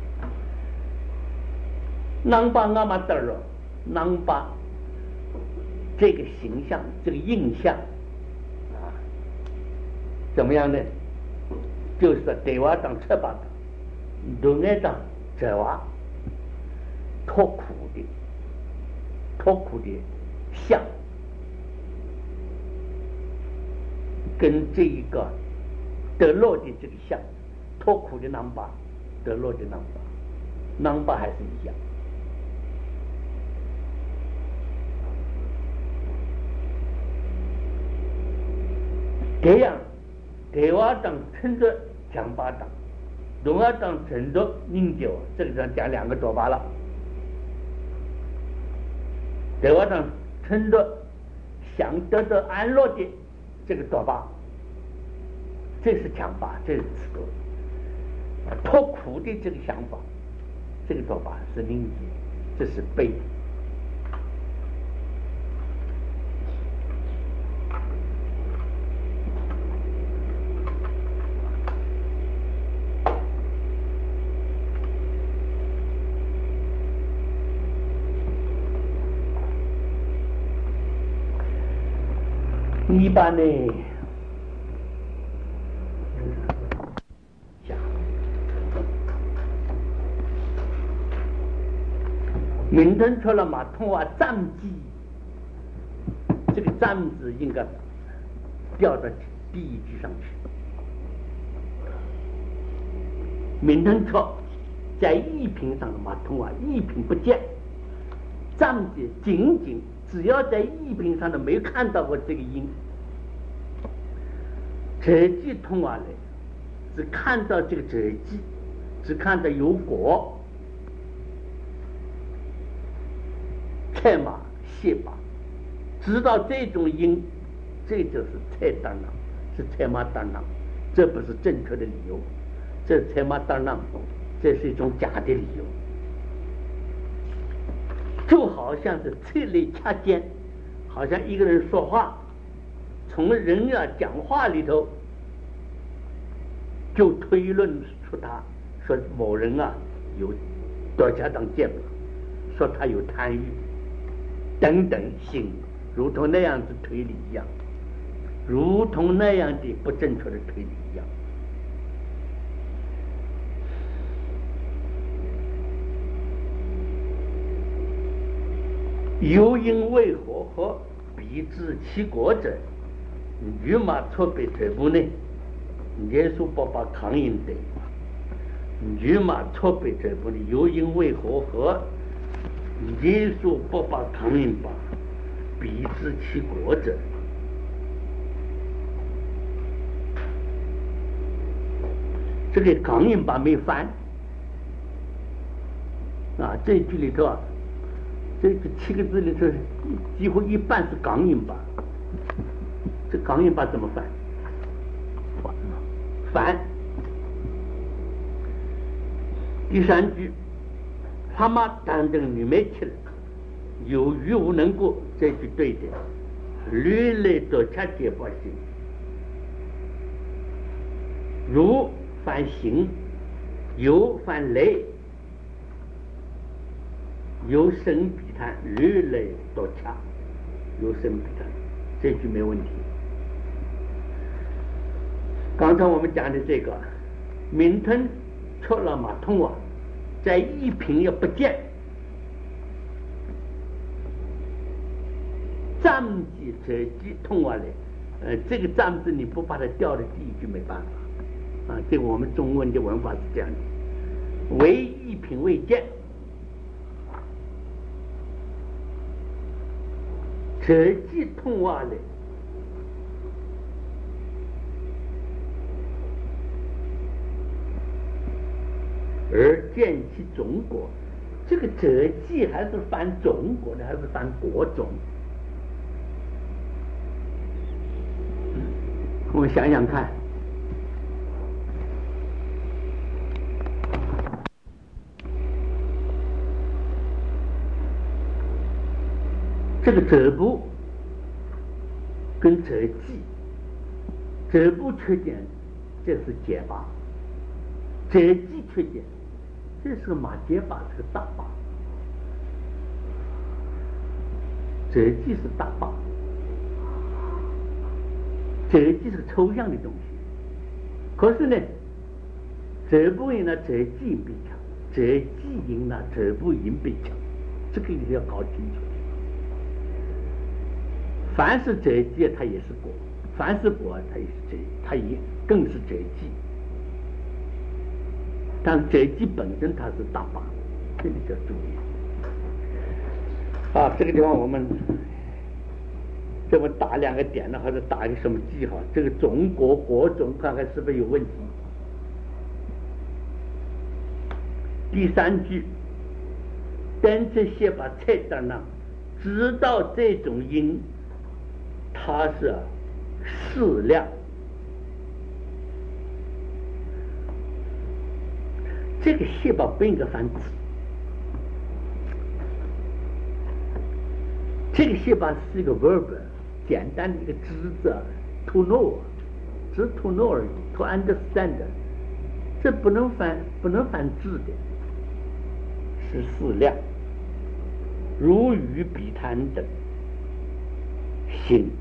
S1: 能把我们得了，能把这个形象、这个印象啊，怎么样呢？就是说，对外当吃吧的，对外当这话脱苦的、脱苦的相，跟这一个得乐的这个相，脱苦的能把，得乐的能把，能把还是一样。这样，对外当称作讲巴当，对外当称作宁久，这个上讲两个做法了。对外当称作想得到安乐的这个做法，这是讲法，这是尺度。脱苦的这个想法，这个做法是宁解，这是悲。一般呢，讲名称出了嘛，通话站记，这个站字应该调到第一句上去。名称出在一品上的嘛，通话一品不见，站记仅仅只要在一品上的没有看到过这个音。折记通话来，只看到这个折记，只看到有果，菜马蟹马，知道这种音，这就是菜当啷，是菜马当啷，这不是正确的理由，这菜马当啷，这是一种假的理由，就好像是菜类掐尖，好像一个人说话。从人啊讲话里头，就推论出他说某人啊有多家当见了，说他有贪欲等等性， 如同那样子推理一样，如同那样的不正确的推理一样。有因为何和必知其果者，欲马错别这部呢？耶稣不把抗因的，欲马错别这部呢？有因为何和耶稣不把抗因吧，必知其果者。这个抗因吧没翻啊，这句里头啊。这个七个字里头，几乎一半是港音吧。这港音吧怎么翻？翻。第三句，他妈当等你没起来，有余无能过，这句对的。屡类多恰结不行，如翻行，有翻雷。有生必谈，屡类多恰，有生必谈，这句没问题。刚才我们讲的这个，名吞出了马通啊，在一品也不见，占记者记通话嘞，呃，这个占字你不把它调的第一句没办法啊，这个我们中文的文法是这样的，唯一品未见。这记通话的，而见其中国，这个折记还是翻中国的，还是翻国中？我们想想看，这个折部跟折记，折部缺点，这是结巴；折记缺点，这是个马结巴，是个大巴。折记是大巴，折记是个抽象的东西。可是呢，折部音呢，折记音比强；折记音呢，折部音比强。这个一定要搞清楚。凡是折记，它也是果；凡是果，它也是折，它也更是折记。但折记本身它是大巴，这里要注意。啊，这个地方我们这么打两个点呢，或者打一个什么记号？这个中国国中看看是不是有问题？第三句，等这些把菜单呢，知道这种音。它是适量，这个细胞不应该翻字，这个细胞是一个 verb， 简单的一个知字 ，to know， 只 to know 而已 ，to understand， 这不能翻，不能翻字的，是适量，如鱼比谈等，行。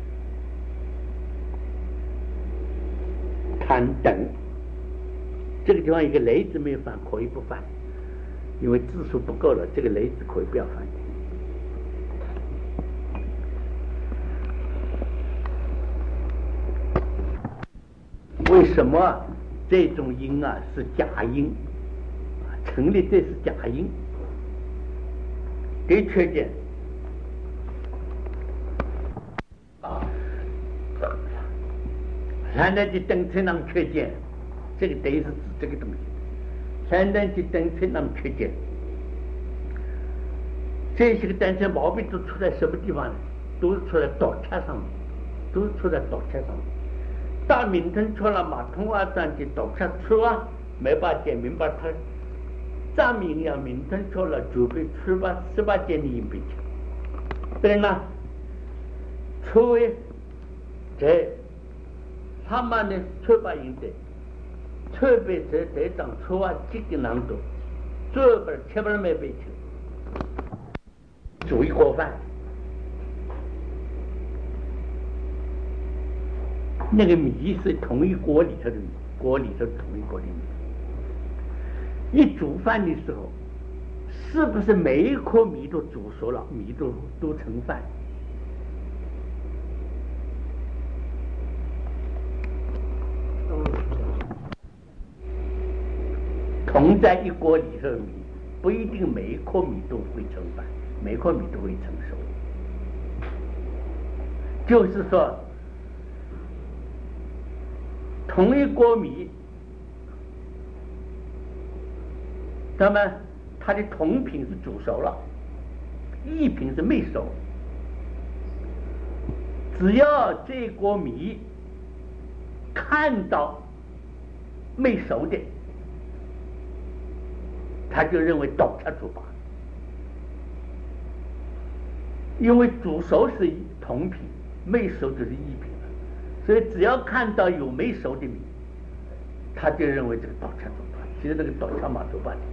S1: 看等，这个地方一个雷字没有翻，可以不翻，因为字数不够了，这个雷字可以不要翻。为什么这种音啊是假音？成立这是假音的缺点啊。现在的等称上缺见，这个等是指这个东西。现在的等称上缺见，这些个等称毛病都出在什么地方呢？都是出在导恰上面，都是出在导恰上面。大名称出了马通话站的导恰出啊，没把点明白它。大名呀名称出了就被出吧十八点的音被强，对吗？出为这。他们呢，出把音的，出被这这当出啊，几个难度，这边七本没背清，注意过犯。 那个米是同一锅里头的米，锅里头同一锅的米。你煮饭的时候，是不是每一颗米都煮熟了，米都都成饭？同在一锅里头的米，不一定每一颗米都会成饭，每一颗米都会成熟。就是说，同一锅米，那么它的同品是煮熟了，异品是没熟。只要这锅米看到没熟的，他就认为倒吃煮吧，因为煮熟是同品，没熟就是异品了，所以只要看到有没熟的米，他就认为这个倒吃煮吧。其实这个倒吃马煮吧的，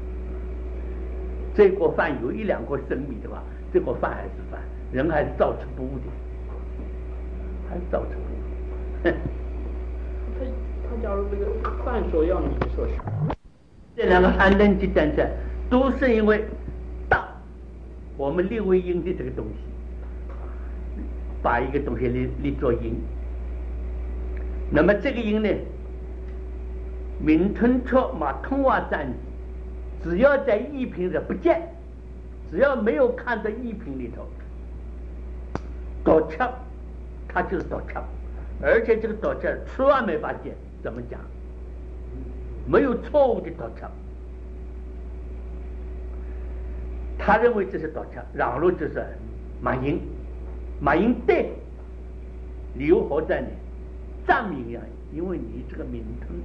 S1: 这锅饭有一两锅生米的话，这锅饭还是饭，人还是照吃不误的，还是照吃不误。
S2: 他他假如这个饭所要米所需。
S1: 这两个安登基等等，都是因为大我们立为因的这个东西，把一个东西立立作因。那么这个因呢，明吞错马通话占只要在异品上不见，只要没有看到异品里头，倒吃，它就是倒吃，而且这个倒吃千万没法见，怎么讲？没有错误的倒吃，他认为这是倒吃，让路就是马英，马英对，理由何在呢？占名呀，因为你这个名通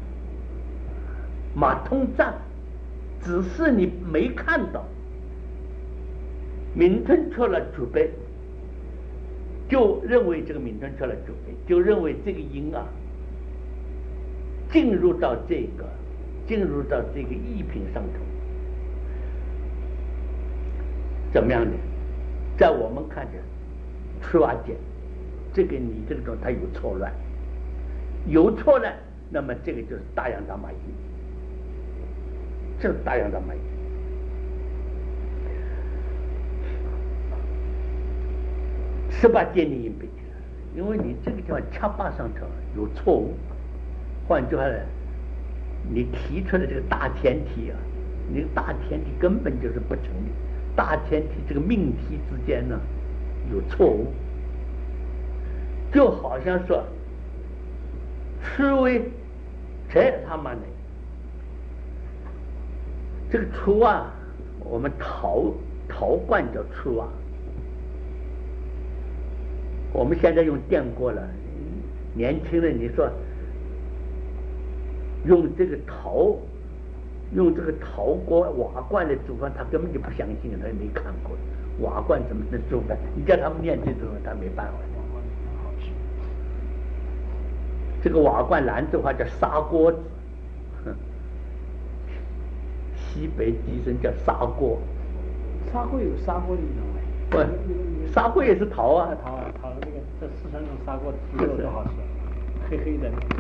S1: 马通占，只是你没看到，名吞错了主备，就认为这个名吞错了主备，就认为这个因啊。进入到这个，进入到这个异品上头，怎么样呢？在我们看着，出瓦解，这个你这个东西它有错乱，有错乱，那么这个就是大洋大马因，这是大洋大马因。十八界你因被去了，因为你这个地方恰巴上头有错误。换句话呢，你提出的这个大前提啊，你个大前提根本就是不成立。大前提这个命题之间呢有错误，就好像说，初为这他妈的，这个初啊，我们陶陶罐叫初啊，我们现在用电锅了，年轻人你说。用这个陶，用这个陶锅瓦罐来煮饭，他根本就不相信，他也没看过瓦罐怎么能煮饭。你叫他们念这种，他没办法。这个瓦罐兰州话叫砂锅子，西北极声叫砂锅。
S2: 砂锅有砂锅的
S1: 不，砂锅也是陶啊，
S2: 陶啊陶的那个在四川用砂锅猪肉都好吃，黑黑的那个。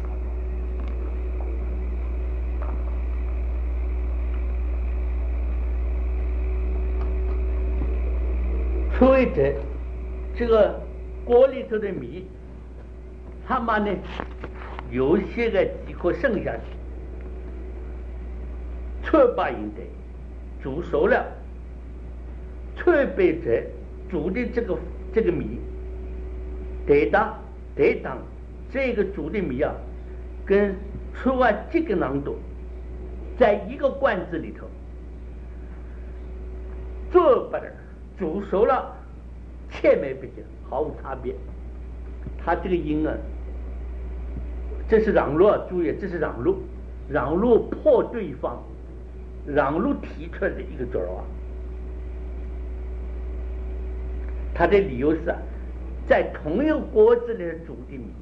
S1: 初为者，这个锅里头的米，他妈呢有些个几颗剩下去，错把应得煮熟了，错备者煮的这个这个米，得当得当这个煮的米啊，跟初啊这个囊度，在一个罐子里头，做不了。煮熟了，切没不行，毫无差别。他这个因啊，这是让路啊，注意，这是让路，让路破对方，让路提出来的一个准啊。他的理由是啊，在同一个锅子里煮的米，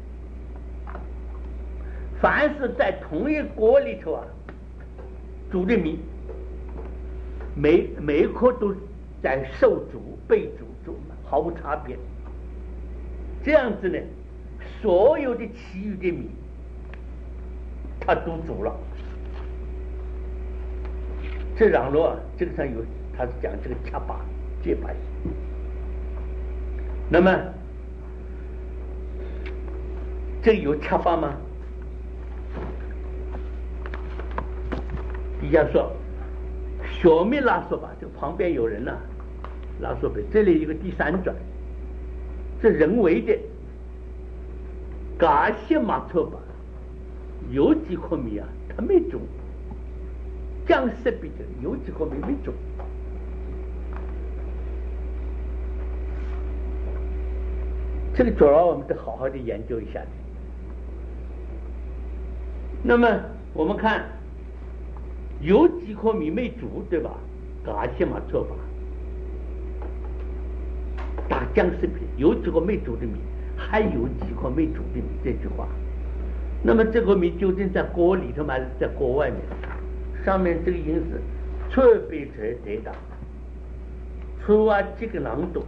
S1: 凡是在同一锅里头啊煮的米，每每一颗都。在受煮、被煮、煮毫无差别，这样子呢， 所有的其余的米，他都煮了。这让罗啊，这个上有，他是讲这个恰巴戒巴。那么这有恰巴吗？底下说小米拉说吧，这个旁边有人呢、啊，拉说呗，这里有个第三转，这人为的嘎些马错吧，有几颗米啊，他没种，江色比的有几颗米没种。这个主要我们得好好的研究一下的。那么我们看有几颗米没煮，对吧？嘎些马错吧，大江视频有几颗没煮的米，还有几颗没煮的米，这句话。那么这个米究竟在锅里头吗？还是在锅外面？上面这个音是错别者对的，出啊几个囊度，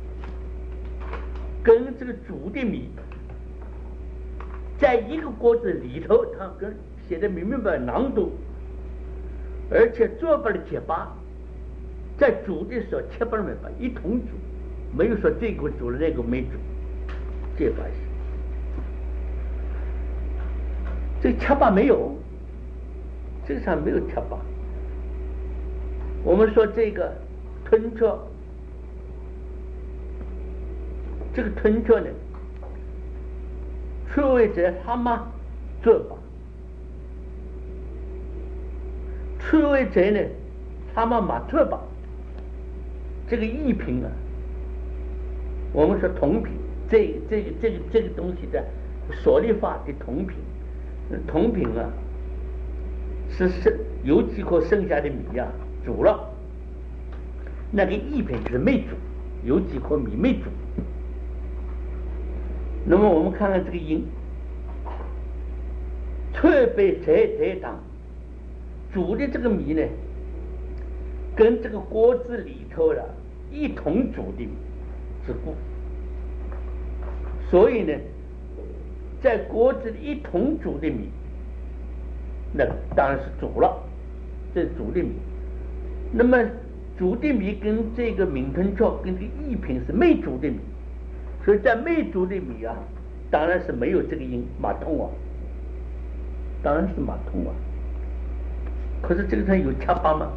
S1: 跟这个煮的米在一个锅子里头，它跟写的明明白囊度，而且做不了结巴，在煮的时候切不了明白，一同煮，没有说这个煮了那个没煮，这把是这切巴没有，这个上没有切巴。我们说这个吞雀，这个吞雀呢，出为者他妈做法，出为者呢，他妈马特吧，这个异品啊，我们说同品，这个这个这个这个东西的所立法的同品，同品啊，是剩有几颗剩下的米啊，煮了，那个异品就是没煮，有几颗米没煮。那么我们看看这个音，特别在在当煮的这个米呢，跟这个锅子里头的一同煮的米是故，所以呢，在锅子里一同煮的米，那当然是煮了，这是煮的米。那么煮的米跟这个闽吞雀跟这个异品是没煮的米，所以在没煮的米啊，当然是没有这个音马通啊，当然是马通啊。可是这个上有恰巴吗？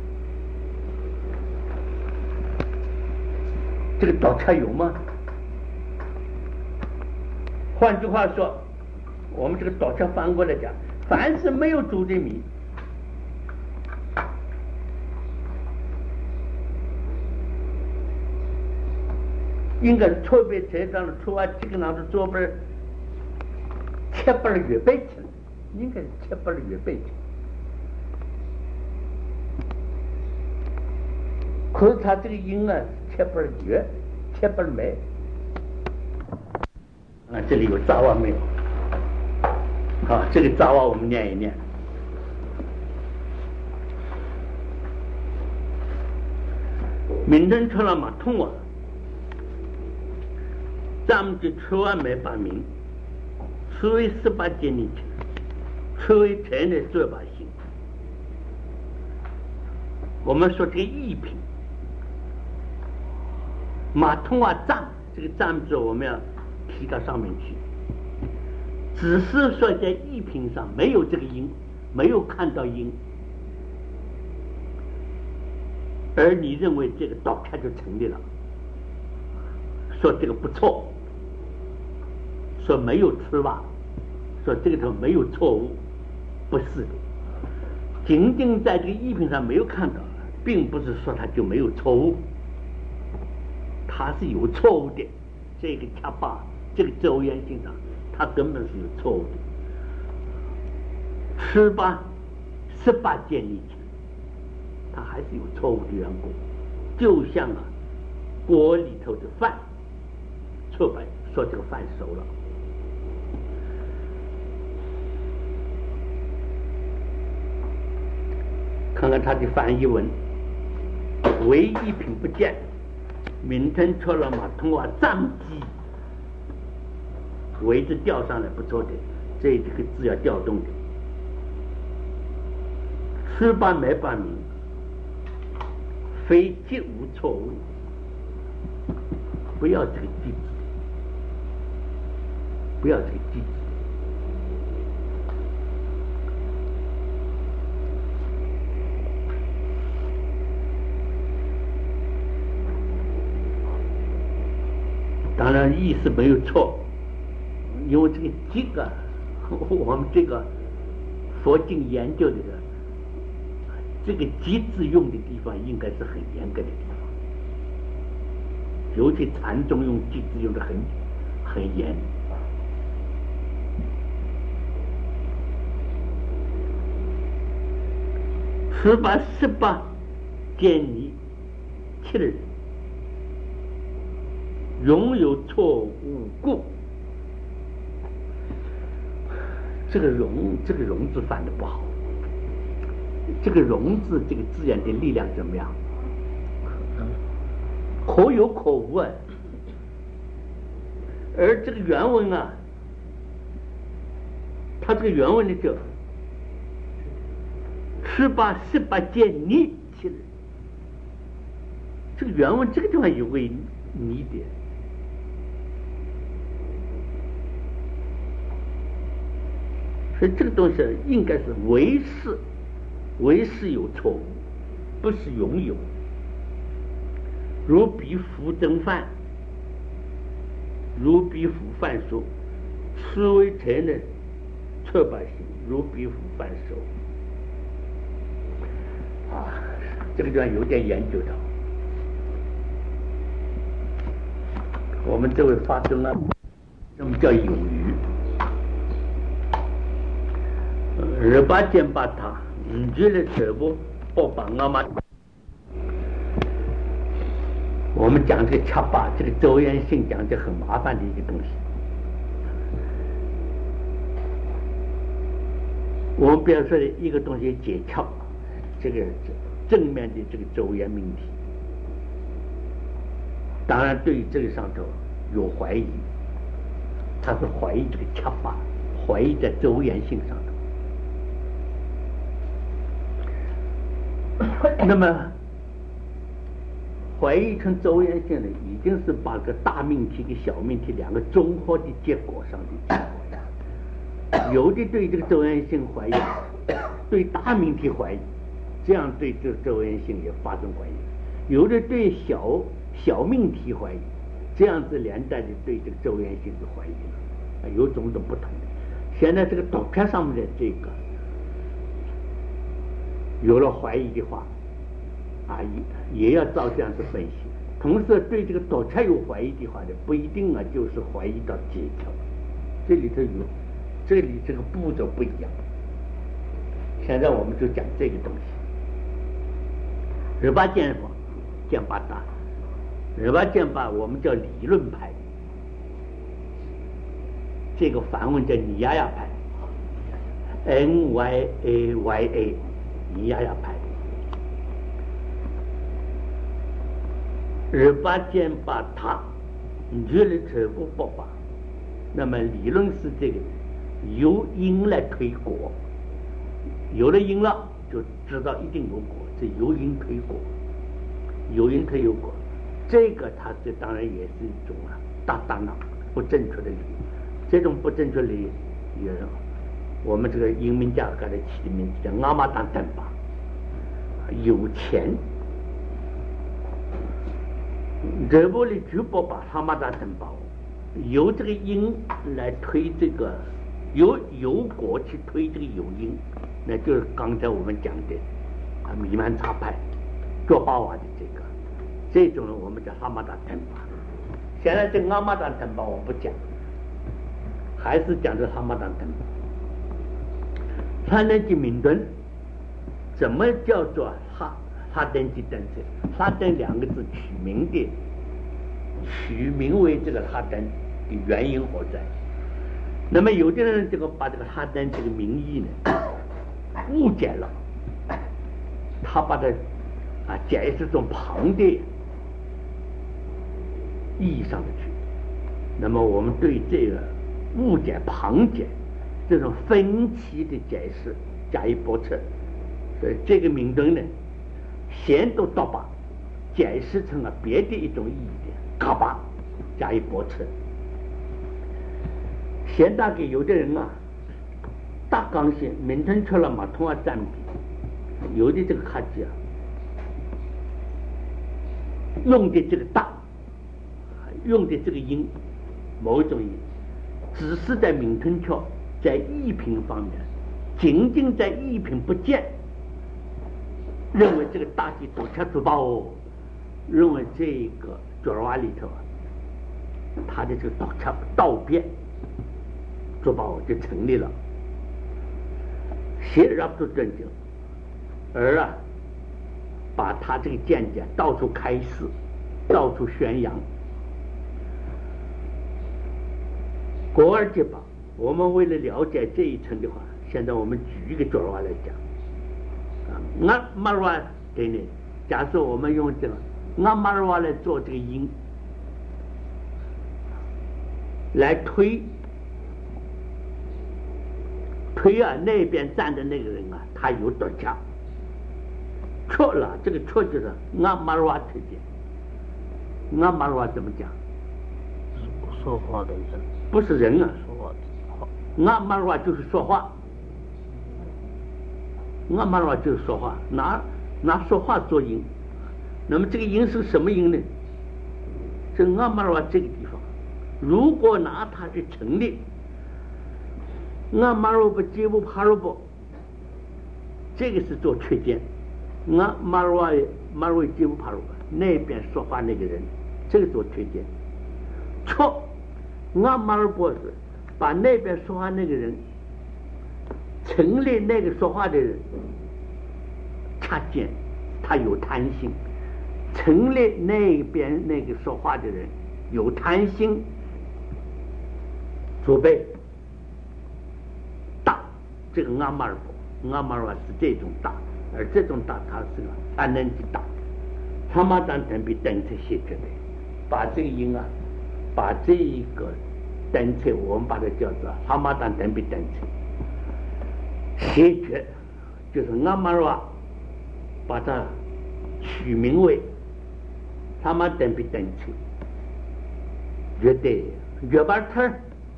S1: 这个倒恰有吗？换句话说，我们这个倒恰翻过来讲，凡是没有煮的米，应该错别这张的出啊，这个囊子做不是切不了月背去了，应该是切不了月背去。可是他这个音啊，切不了月，切不了眉。啊，这里有杂话没有？好，这个杂话我们念一念。闽吞雀了嘛通啊，咱们就吃完没把名，吃为十八节里去，吃为才能做把行。我们说这个异品，马通啊藏，这个藏字我们要提到上面去，只是说在异品上没有这个音，没有看到音，而你认为这个倒开就成立了，说这个不错，说没有吃吧，说这个头没有错误，不是的，仅仅在这个异品上没有看到，并不是说它就没有错误，它是有错误的。这个恰巴，这个周延性上，它根本是有错误的。吃吧，十八件里去，它还是有错误的缘故。就像啊，锅里头的饭，错白说这个饭熟了。看看它的翻译文，唯一品不见。闽吞雀了嘛，通过藏机尾字调上来不错的，这这个字要调动的。吃罢没罢名，非即无错误，不要这个即字，不要这个即字。当然意思没有错，因为这个即啊，我们这个佛经研究的人，这个即字用的地方应该是很严格的地方，尤其禅宗用即字用的很很严。十八十八见你七日，容有错误故。这个容这个容字犯的不好，这个容字这个字眼的力量怎么样？可有可无啊。而这个原文啊，它这个原文呢叫十八十八见你七日，这个原文这个地方有个你的。所以这个东西应该是为是为是有错误，不是拥有。如彼夫正犯，如彼夫犯说，此为承认错百姓，如彼夫犯手。啊，这个地方有点研究到。我们这位法宗啊，什么叫有余？二八见八他，你觉得这不不帮我吗？我们讲这个七八，这个周延性讲这很麻烦的一个东西。我们比如说一个东西解窍，这个正面的这个周延命题，当然对于这个上头有怀疑，他是怀疑这个七八，怀疑在周延性上头。那么怀疑成周延性的，已经是把个大命题跟小命题两个综合的结果上的结果。有的对这个周延性怀疑，对大命题怀疑，这样对这个周延性也发生怀疑；有的对小小命题怀疑，这样子连带的对这个周延性就怀疑了，有种种不同的。现在这个图片上面的这个有了怀疑的话，啊，也也要照这样子分析。同时对这个图片有怀疑的话呢，不一定啊，就是怀疑到解窍。这里头有，这里这个步骤不一样。现在我们就讲这个东西。二八见法，见八大，二八见八我们叫理论派，这个梵文叫尼亚亚派 ，N Y A Y A。尼亚亚派，二八见八他，你觉得这不爆发？那么理论是这个由因来推果，有了因了就知道一定有果，这由因推果，有因推有果，这个它这当然也是一种啊大大脑不正确的理，这种不正确理也。我们这个英明家给他起的名字叫阿玛当登巴，有钱，这部里举报把阿玛当登巴，由这个因来推这个，由由果去推这个有因，那就是刚才我们讲的啊弥曼查派做巴瓦的这个，这种我们叫阿玛当登巴。现在这个阿玛当登巴我不讲，还是讲这阿玛当登巴。哈登吉明顿，怎么叫做哈哈登吉登者？哈登两个字取名的，取名为这个哈登的原因何在？那么有的人这个把这个哈登这个名义呢误解了，他把它啊解释成旁的意义上的去。那么我们对这个误解、旁解这种分歧的解释加以驳斥。所以这个名称呢，先都倒把解释成了别的一种意义的嘎巴加以驳斥。现大概有的人啊，大纲性名称出了嘛，通话占比，有的这个卡机啊，用的这个大，用的这个音，某种音，只是在名称桥在意评方面，仅仅在意评不见，认为这个大体都吃主包，认为这个角儿瓦里头啊，他的这个倒插倒变主包就成立了，写让不出正经，而啊把他这个见解到处开示，到处宣扬。国而结吧，我们为了了解这一层的话，现在我们举一个角儿瓦来讲啊，俺马尔瓦对呢，假设我们用这个俺马尔瓦来做这个音，来推推啊，那边站的那个人啊，他有短枪，错了，这个错就是俺马尔瓦推荐，俺马尔瓦怎么讲？
S3: 说话的人
S1: 不是人啊，
S3: 说话
S1: 的，俺马尔瓦就是说话，俺马尔瓦就是说话，拿拿说话做音。那么这个音是什么音呢？是俺马尔瓦这个地方，如果拿它去成立，俺马尔瓦接不帕鲁布，这个是做缺肩，俺马尔瓦马尔瓦接不帕鲁布那边说话那个人，这个做缺肩。错，俺马尔博士把那边说话那个人成立那个说话的人插肩，他有贪心，成立那边那个说话的人有贪心，准备大，这个阿马尔博阿马尔是这种大，而这种大它是个三能级大，他妈当等比等次写出来，把这个音啊，把这一个等次我们把它叫做哈马当等比等次写决，就是阿马尔把它取名为哈马等比等次，绝对约巴特。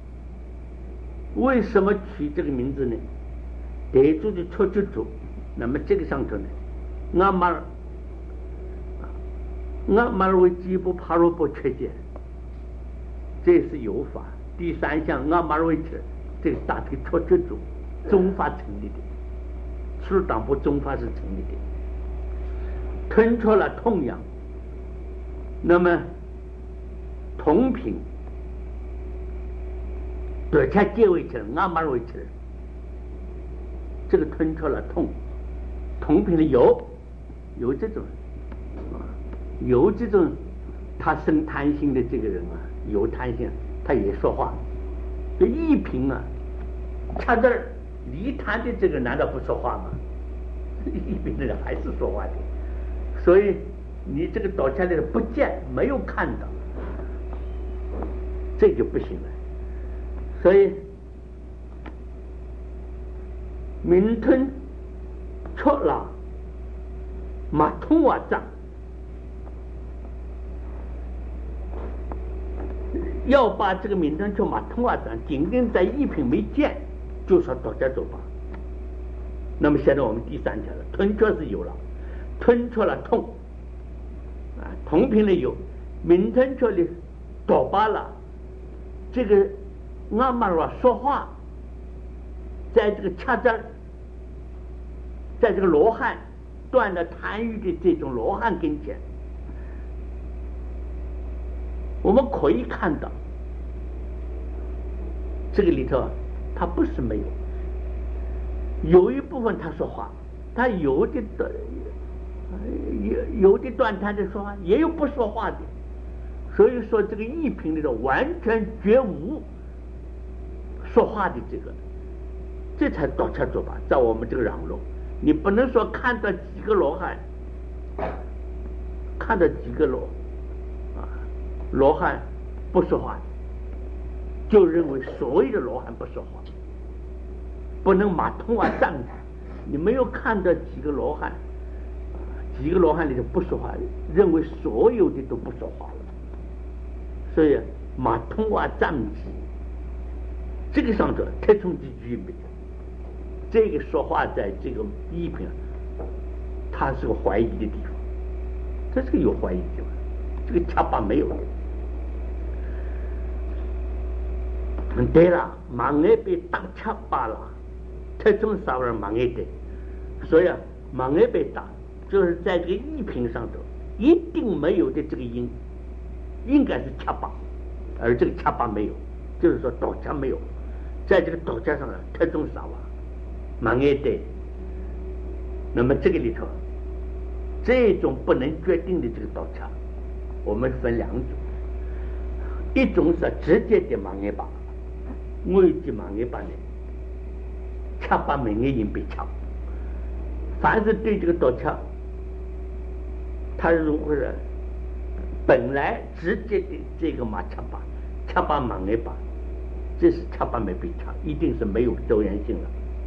S1: 为什么取这个名字呢？得住的出之主，那么这个上头呢，阿马尔阿马尔为基部帕罗波缺见，这是有法。第三项阿马尔为这这个大体出之主，宗法成立的，苏党部宗法是成立的，吞出了痛痒，那么同频对它结为起来，阿马尔为起来，这个吞出了痛，同频的有有这种啊，有这种他生贪心的这个人啊，有贪心，他也说话。这一品啊，插这儿离贪的这个难道不说话吗？一品的人还是说话的，所以你这个倒下来的不见没有看到，这就不行了。所以名吞错了马通瓦藏，要把这个名称叫马通瓦藏，仅仅在一品没见，就说倒下走吧。那么现在我们第三条了，吞确是有了，吞错了痛啊，同频的有，名称确的倒巴了，这个阿玛尔说话，在这个恰赞，在这个罗汉断了贪欲的这种罗汉跟前，我们可以看到这个里头他不是没有，有一部分他说话，他有的断有有的断贪的说话，也有不说话的，所以说这个一品里头完全绝无说话的这个，这才倒车走吧。在我们这个壤路，你不能说看到几个罗汉，看到几个罗啊罗汉不说话， 就认为所有的罗汉不说话，不能马通啊站着。你没有看到几个罗汉，几个罗汉里头不说话，认为所有的都不说话了。所以马通啊站起，这个上头特冲击居民，这个说话在这个一品，它是个怀疑的地方，这是个有怀疑的地方，这个恰巴没有的。对了，盲眼被打恰巴了，特种啥玩意盲眼的，所以啊，盲眼被打，就是在这个一品上头一定没有的这个音，应该是恰巴，而这个恰巴没有，就是说倒恰没有，在这个倒恰上呢，特种啥玩盲眼的。那么这个里头，这种不能决定的这个倒恰，我们分两种，一种是直接的盲眼巴。我的盲眼巴呢，恰巴每眼音被恰，凡是对这个倒恰，他如果是本来直接的这个马恰巴，恰巴盲眼巴，这是恰巴没被恰，一定是没有周延性了。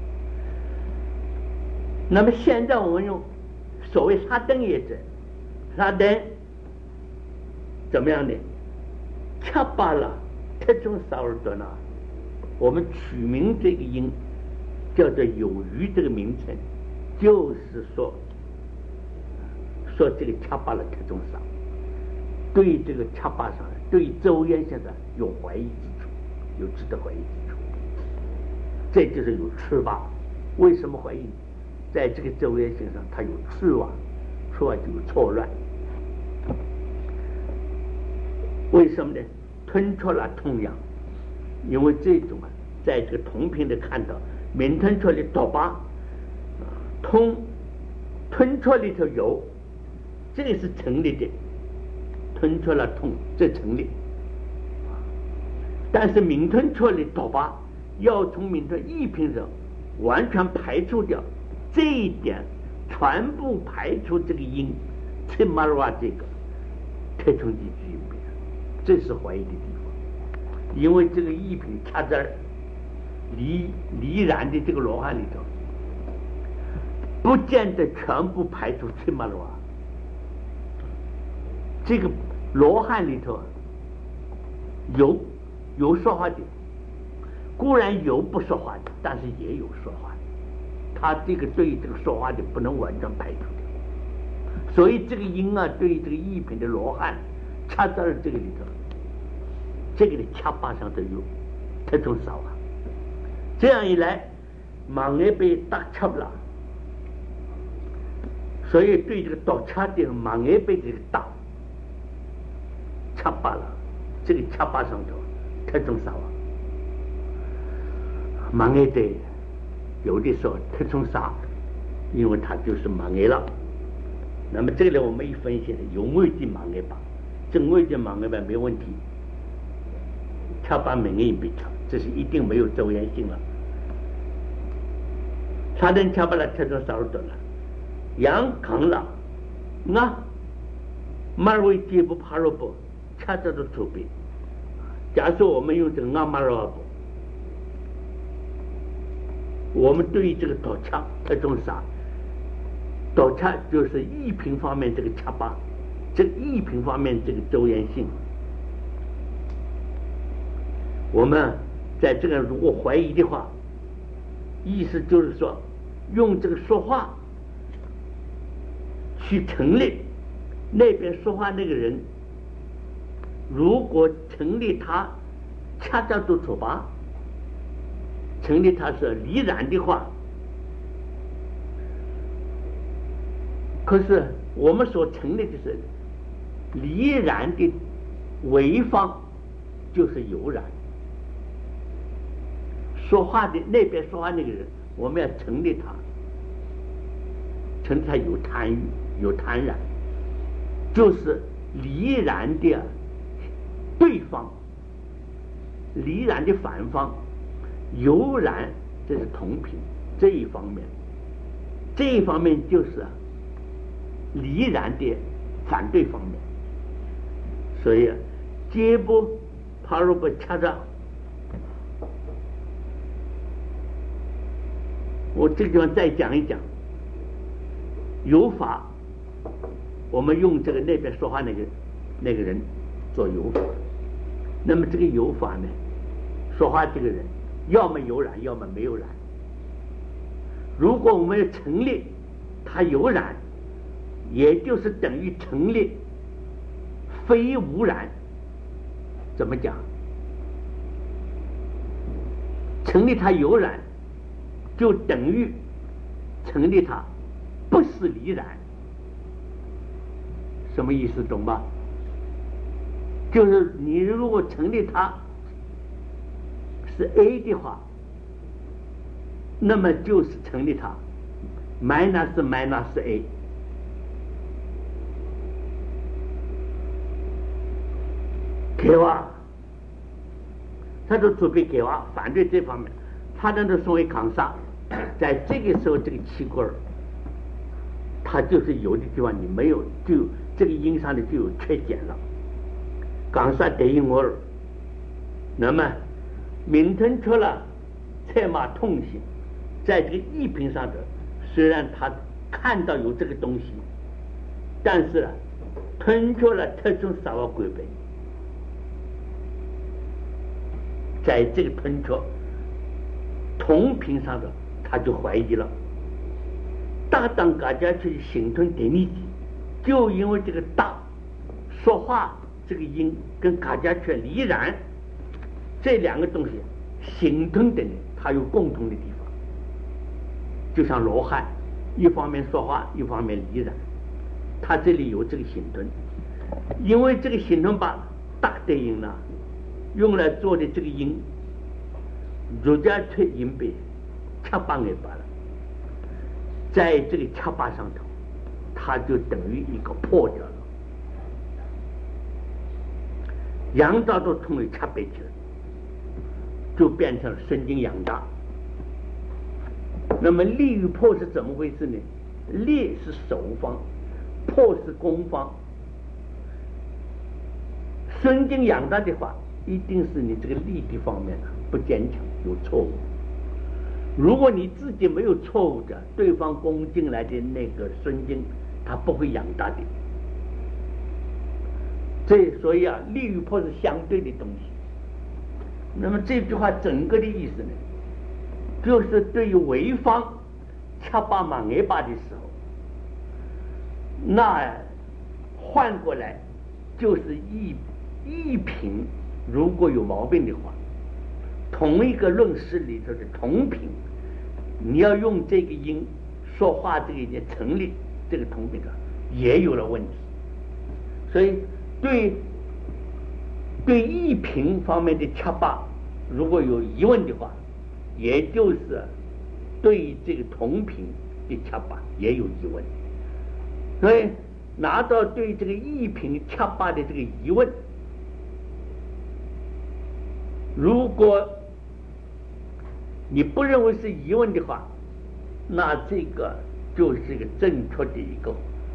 S1: 那么现在我们用所谓沙登也者，沙登怎么样呢？恰巴了，特种少尔多呢？我们取名这个音叫做有余，这个名称就是说说这个恰巴了特种少，对这个恰巴上，对周延现在有怀疑之处，有值得怀疑之处，这就是有吃吧？为什么怀疑？在这个周延性上，它有吃吧？吃吧就有错乱。为什么呢？吞出了同样。因为这种啊，在这个同频的看到，明吞出的多巴，通吞出里头有，这个是成立的，吞出了通，这成立。但是明吞出的多巴要从明吞一频上完全排除掉，这一点全部排除这个音，切马罗瓦这个特冲击居别，这是怀疑的地方。因为这个一品掐字儿离离然的这个罗汉里头，不见得全部排除切马罗瓦。这个罗汉里头有有说话的，固然有不说话的，但是也有说话的。他这个对于这个说话的不能完全排除的，所以这个音啊，对于这个一品的罗汉掐字儿这个里头。这个的恰巴上都有特种少啊，这样一来，盲眼被打恰了，所以对这个倒恰的盲眼被这个打恰巴了，这个恰巴上头特种少啊，盲眼的有的时候特种少，因为它就是盲眼了。那么这个呢，我们一分析呢，有没有的盲眼吧？正位的盲眼吧没问题。恰巴每眼被恰，这是一定没有周延性了。他能恰巴了特种少多了，阳康了，那马为第不帕罗布恰着的储备。假设我们用这个阿马罗布，我们对于这个倒恰特种啥？倒恰就是一平方面这个恰巴，这个一平方面这个周延性。我们在这个如果怀疑的话，意思就是说，用这个说话去成立那边说话那个人，如果成立他恰恰都处罚，成立他是离然的话，可是我们所成立的是离然的违方，就是有然。说话的那边说话那个人，我们要成立他，成立他有贪欲，有贪婪，就是离然的对方，离然的反方，有然，这是同频这一方面，这一方面就是离然的反对方面，所以皆不帕罗不恰着我这个地方再讲一讲有法，我们用这个那边说话那个那个人做有法，那么这个有法呢，说话这个人要么有染，要么没有染。如果我们要成立他有染，也就是等于成立非无染。怎么讲？成立他有染，就等于成立他不是离染。什么意思？懂吧？就是你如果成立它是 A 的话，那么就是成立它 minus minus A。给我，他就准备给我反对这方面，他那就所谓抗杀，在这个时候这个气棍儿，它就是有的地方你没有，就这个音上的就有缺减了。港杀得应我儿，那么明吞出了策马痛心，在这个意品上的，虽然他看到有这个东西，但是呢，吞出了特种啥个归本。在这个吞出同频上的，他就怀疑了。大当大家去形吞点你就因为这个大说话这个音跟嘎家雀离染这两个东西形吞的呢，它有共同的地方。就像罗汉，一方面说话，一方面离染，它这里有这个形吞，因为这个形吞把大的音呢。用来做的这个音，儒家吹音被恰巴给罢了，在这个恰巴上头，它就等于一个破掉了，阳道都成为恰背去了，就变成了神经阳大。那么力与破是怎么回事呢？力是守方，破是攻方。神经阳大的话，一定是你这个力的方面呢不坚强，有错误。如果你自己没有错误的，对方攻进来的那个孙经，他不会养大的。这所以啊，力与破是相对的东西。那么这句话整个的意思呢，就是对于潍坊恰巴马挨巴的时候，那换过来就是一一品。如果有毛病的话，同一个论式里头的同品，你要用这个音说话，这个音成立这个同品啊，也有了问题。所以对对异品方面的恰巴，如果有疑问的话，也就是对这个同品的恰巴也有疑问。所以拿到对这个异品恰巴的这个疑问。如果你不认为是疑问的话，那这个就是一个正确的一个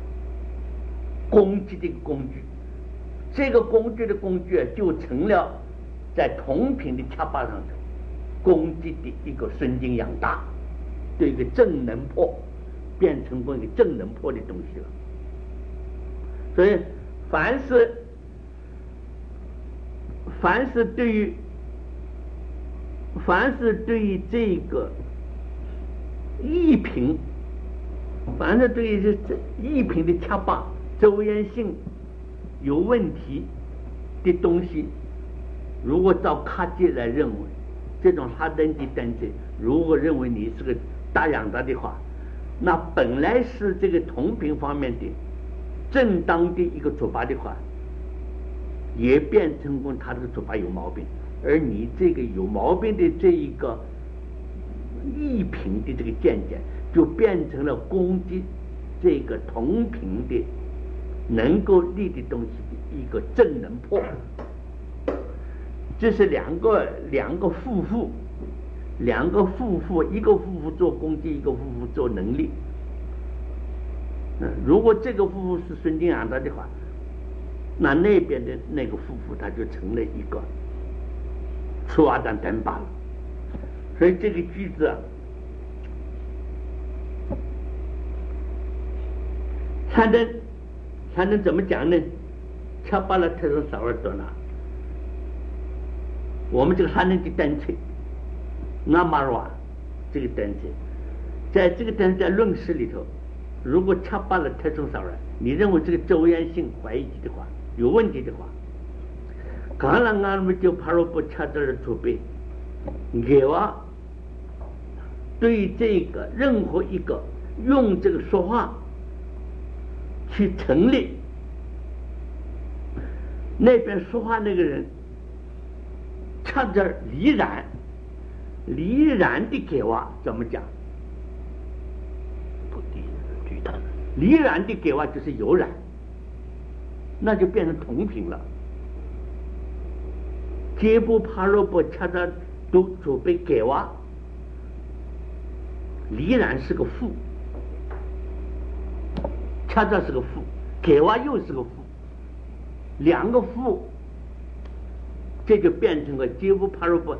S1: 攻击的一个工具。这个工具的工具就成了在同频的恰巴上头攻击的一个神经养大，对一个正能破变成过一个正能破的东西了。所以凡是凡是对于凡是对于这个异品，凡是对于这异品的恰巴周延性有问题的东西，如果照卡基来认为，这种哈登的登记，如果认为你是个大养大的话，那本来是这个同频方面的正当的一个做法的话，也变成过他这个做法有毛病。而你这个有毛病的这一个异品的这个见解，就变成了攻击这个同频的能够立的东西的一个正能破。这是两个两个夫妇，两个夫妇，一个夫妇做攻击，一个夫妇做能力。嗯，如果这个夫妇是孙经养大的话，那那边的那个夫妇他就成了一个出瓦当等把了。所以这个句子啊， 山灯，山灯怎么讲呢？恰巴了特种少尔多呢？我们这个山灯的单词，阿玛瓦这个单词，在这个单词在论释里头，如果恰巴了特种少尔，你认为这个周延性怀疑的话，有问题的话，刚才俺们就帕罗布恰德的储备，给我对这个任何一个用这个说话去成立那边说话那个人恰德离然，离然的给我怎么讲？
S3: 不地具谈。
S1: 离然的给我就是有染，那就变成同频了。杰布帕罗布恰德都准备给我，离然是个负，恰德是个负，给我又是个负，两个负，这就变成了杰布帕罗布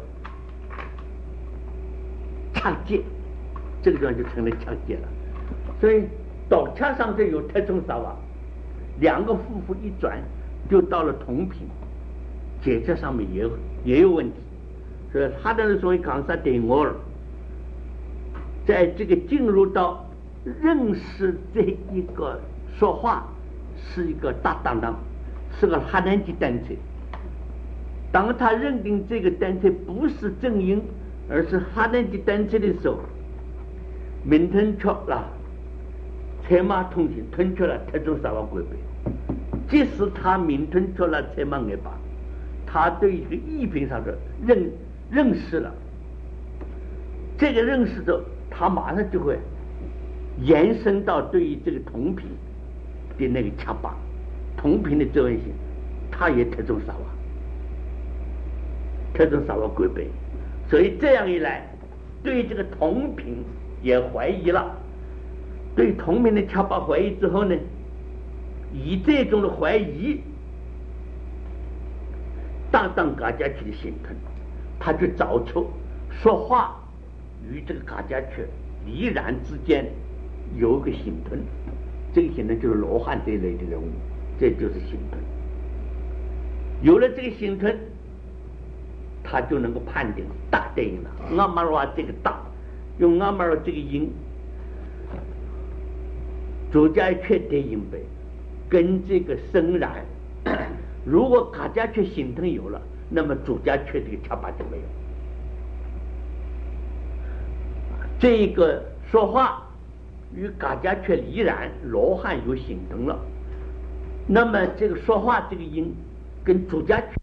S1: 恰界，这个地方就成了恰界了。所以导恰上这有特种少啊，两个负负一转就到了同频，解这上面也有也有问题。所以他的所谓讲萨点我尔，在这个进入到认识这一个说话是一个大当当，是个哈南级单词。当他认定这个单词不是正音，而是哈南级单词的时候，明吞却了，财马通行吞却了特种少瓦规备。即使他明吞却了财马挨把，他对一个意品上的认认识了，这个认识着，他马上就会延伸到对于这个同频的那个恰巴，同频的周延性，他也特种少瓦，特种少瓦规备。所以这样一来，对这个同频也怀疑了，对同频的恰巴怀疑之后呢，以这种的怀疑当当嘎家去的形成，他就找出说话与这个嘎家去离然之间有一个形成，这个形成就是罗汉这一类的人物，这就是形成。有了这个形成，他就能够判定大对应了。阿玛罗这个大，用阿玛罗这个音，主家却对应呗，跟这个生然。如果嘎家却形成有了，那么主家却这个恰巴就没有。这个说话与嘎家却离然，罗汉有形成了，那么这个说话这个音跟主家却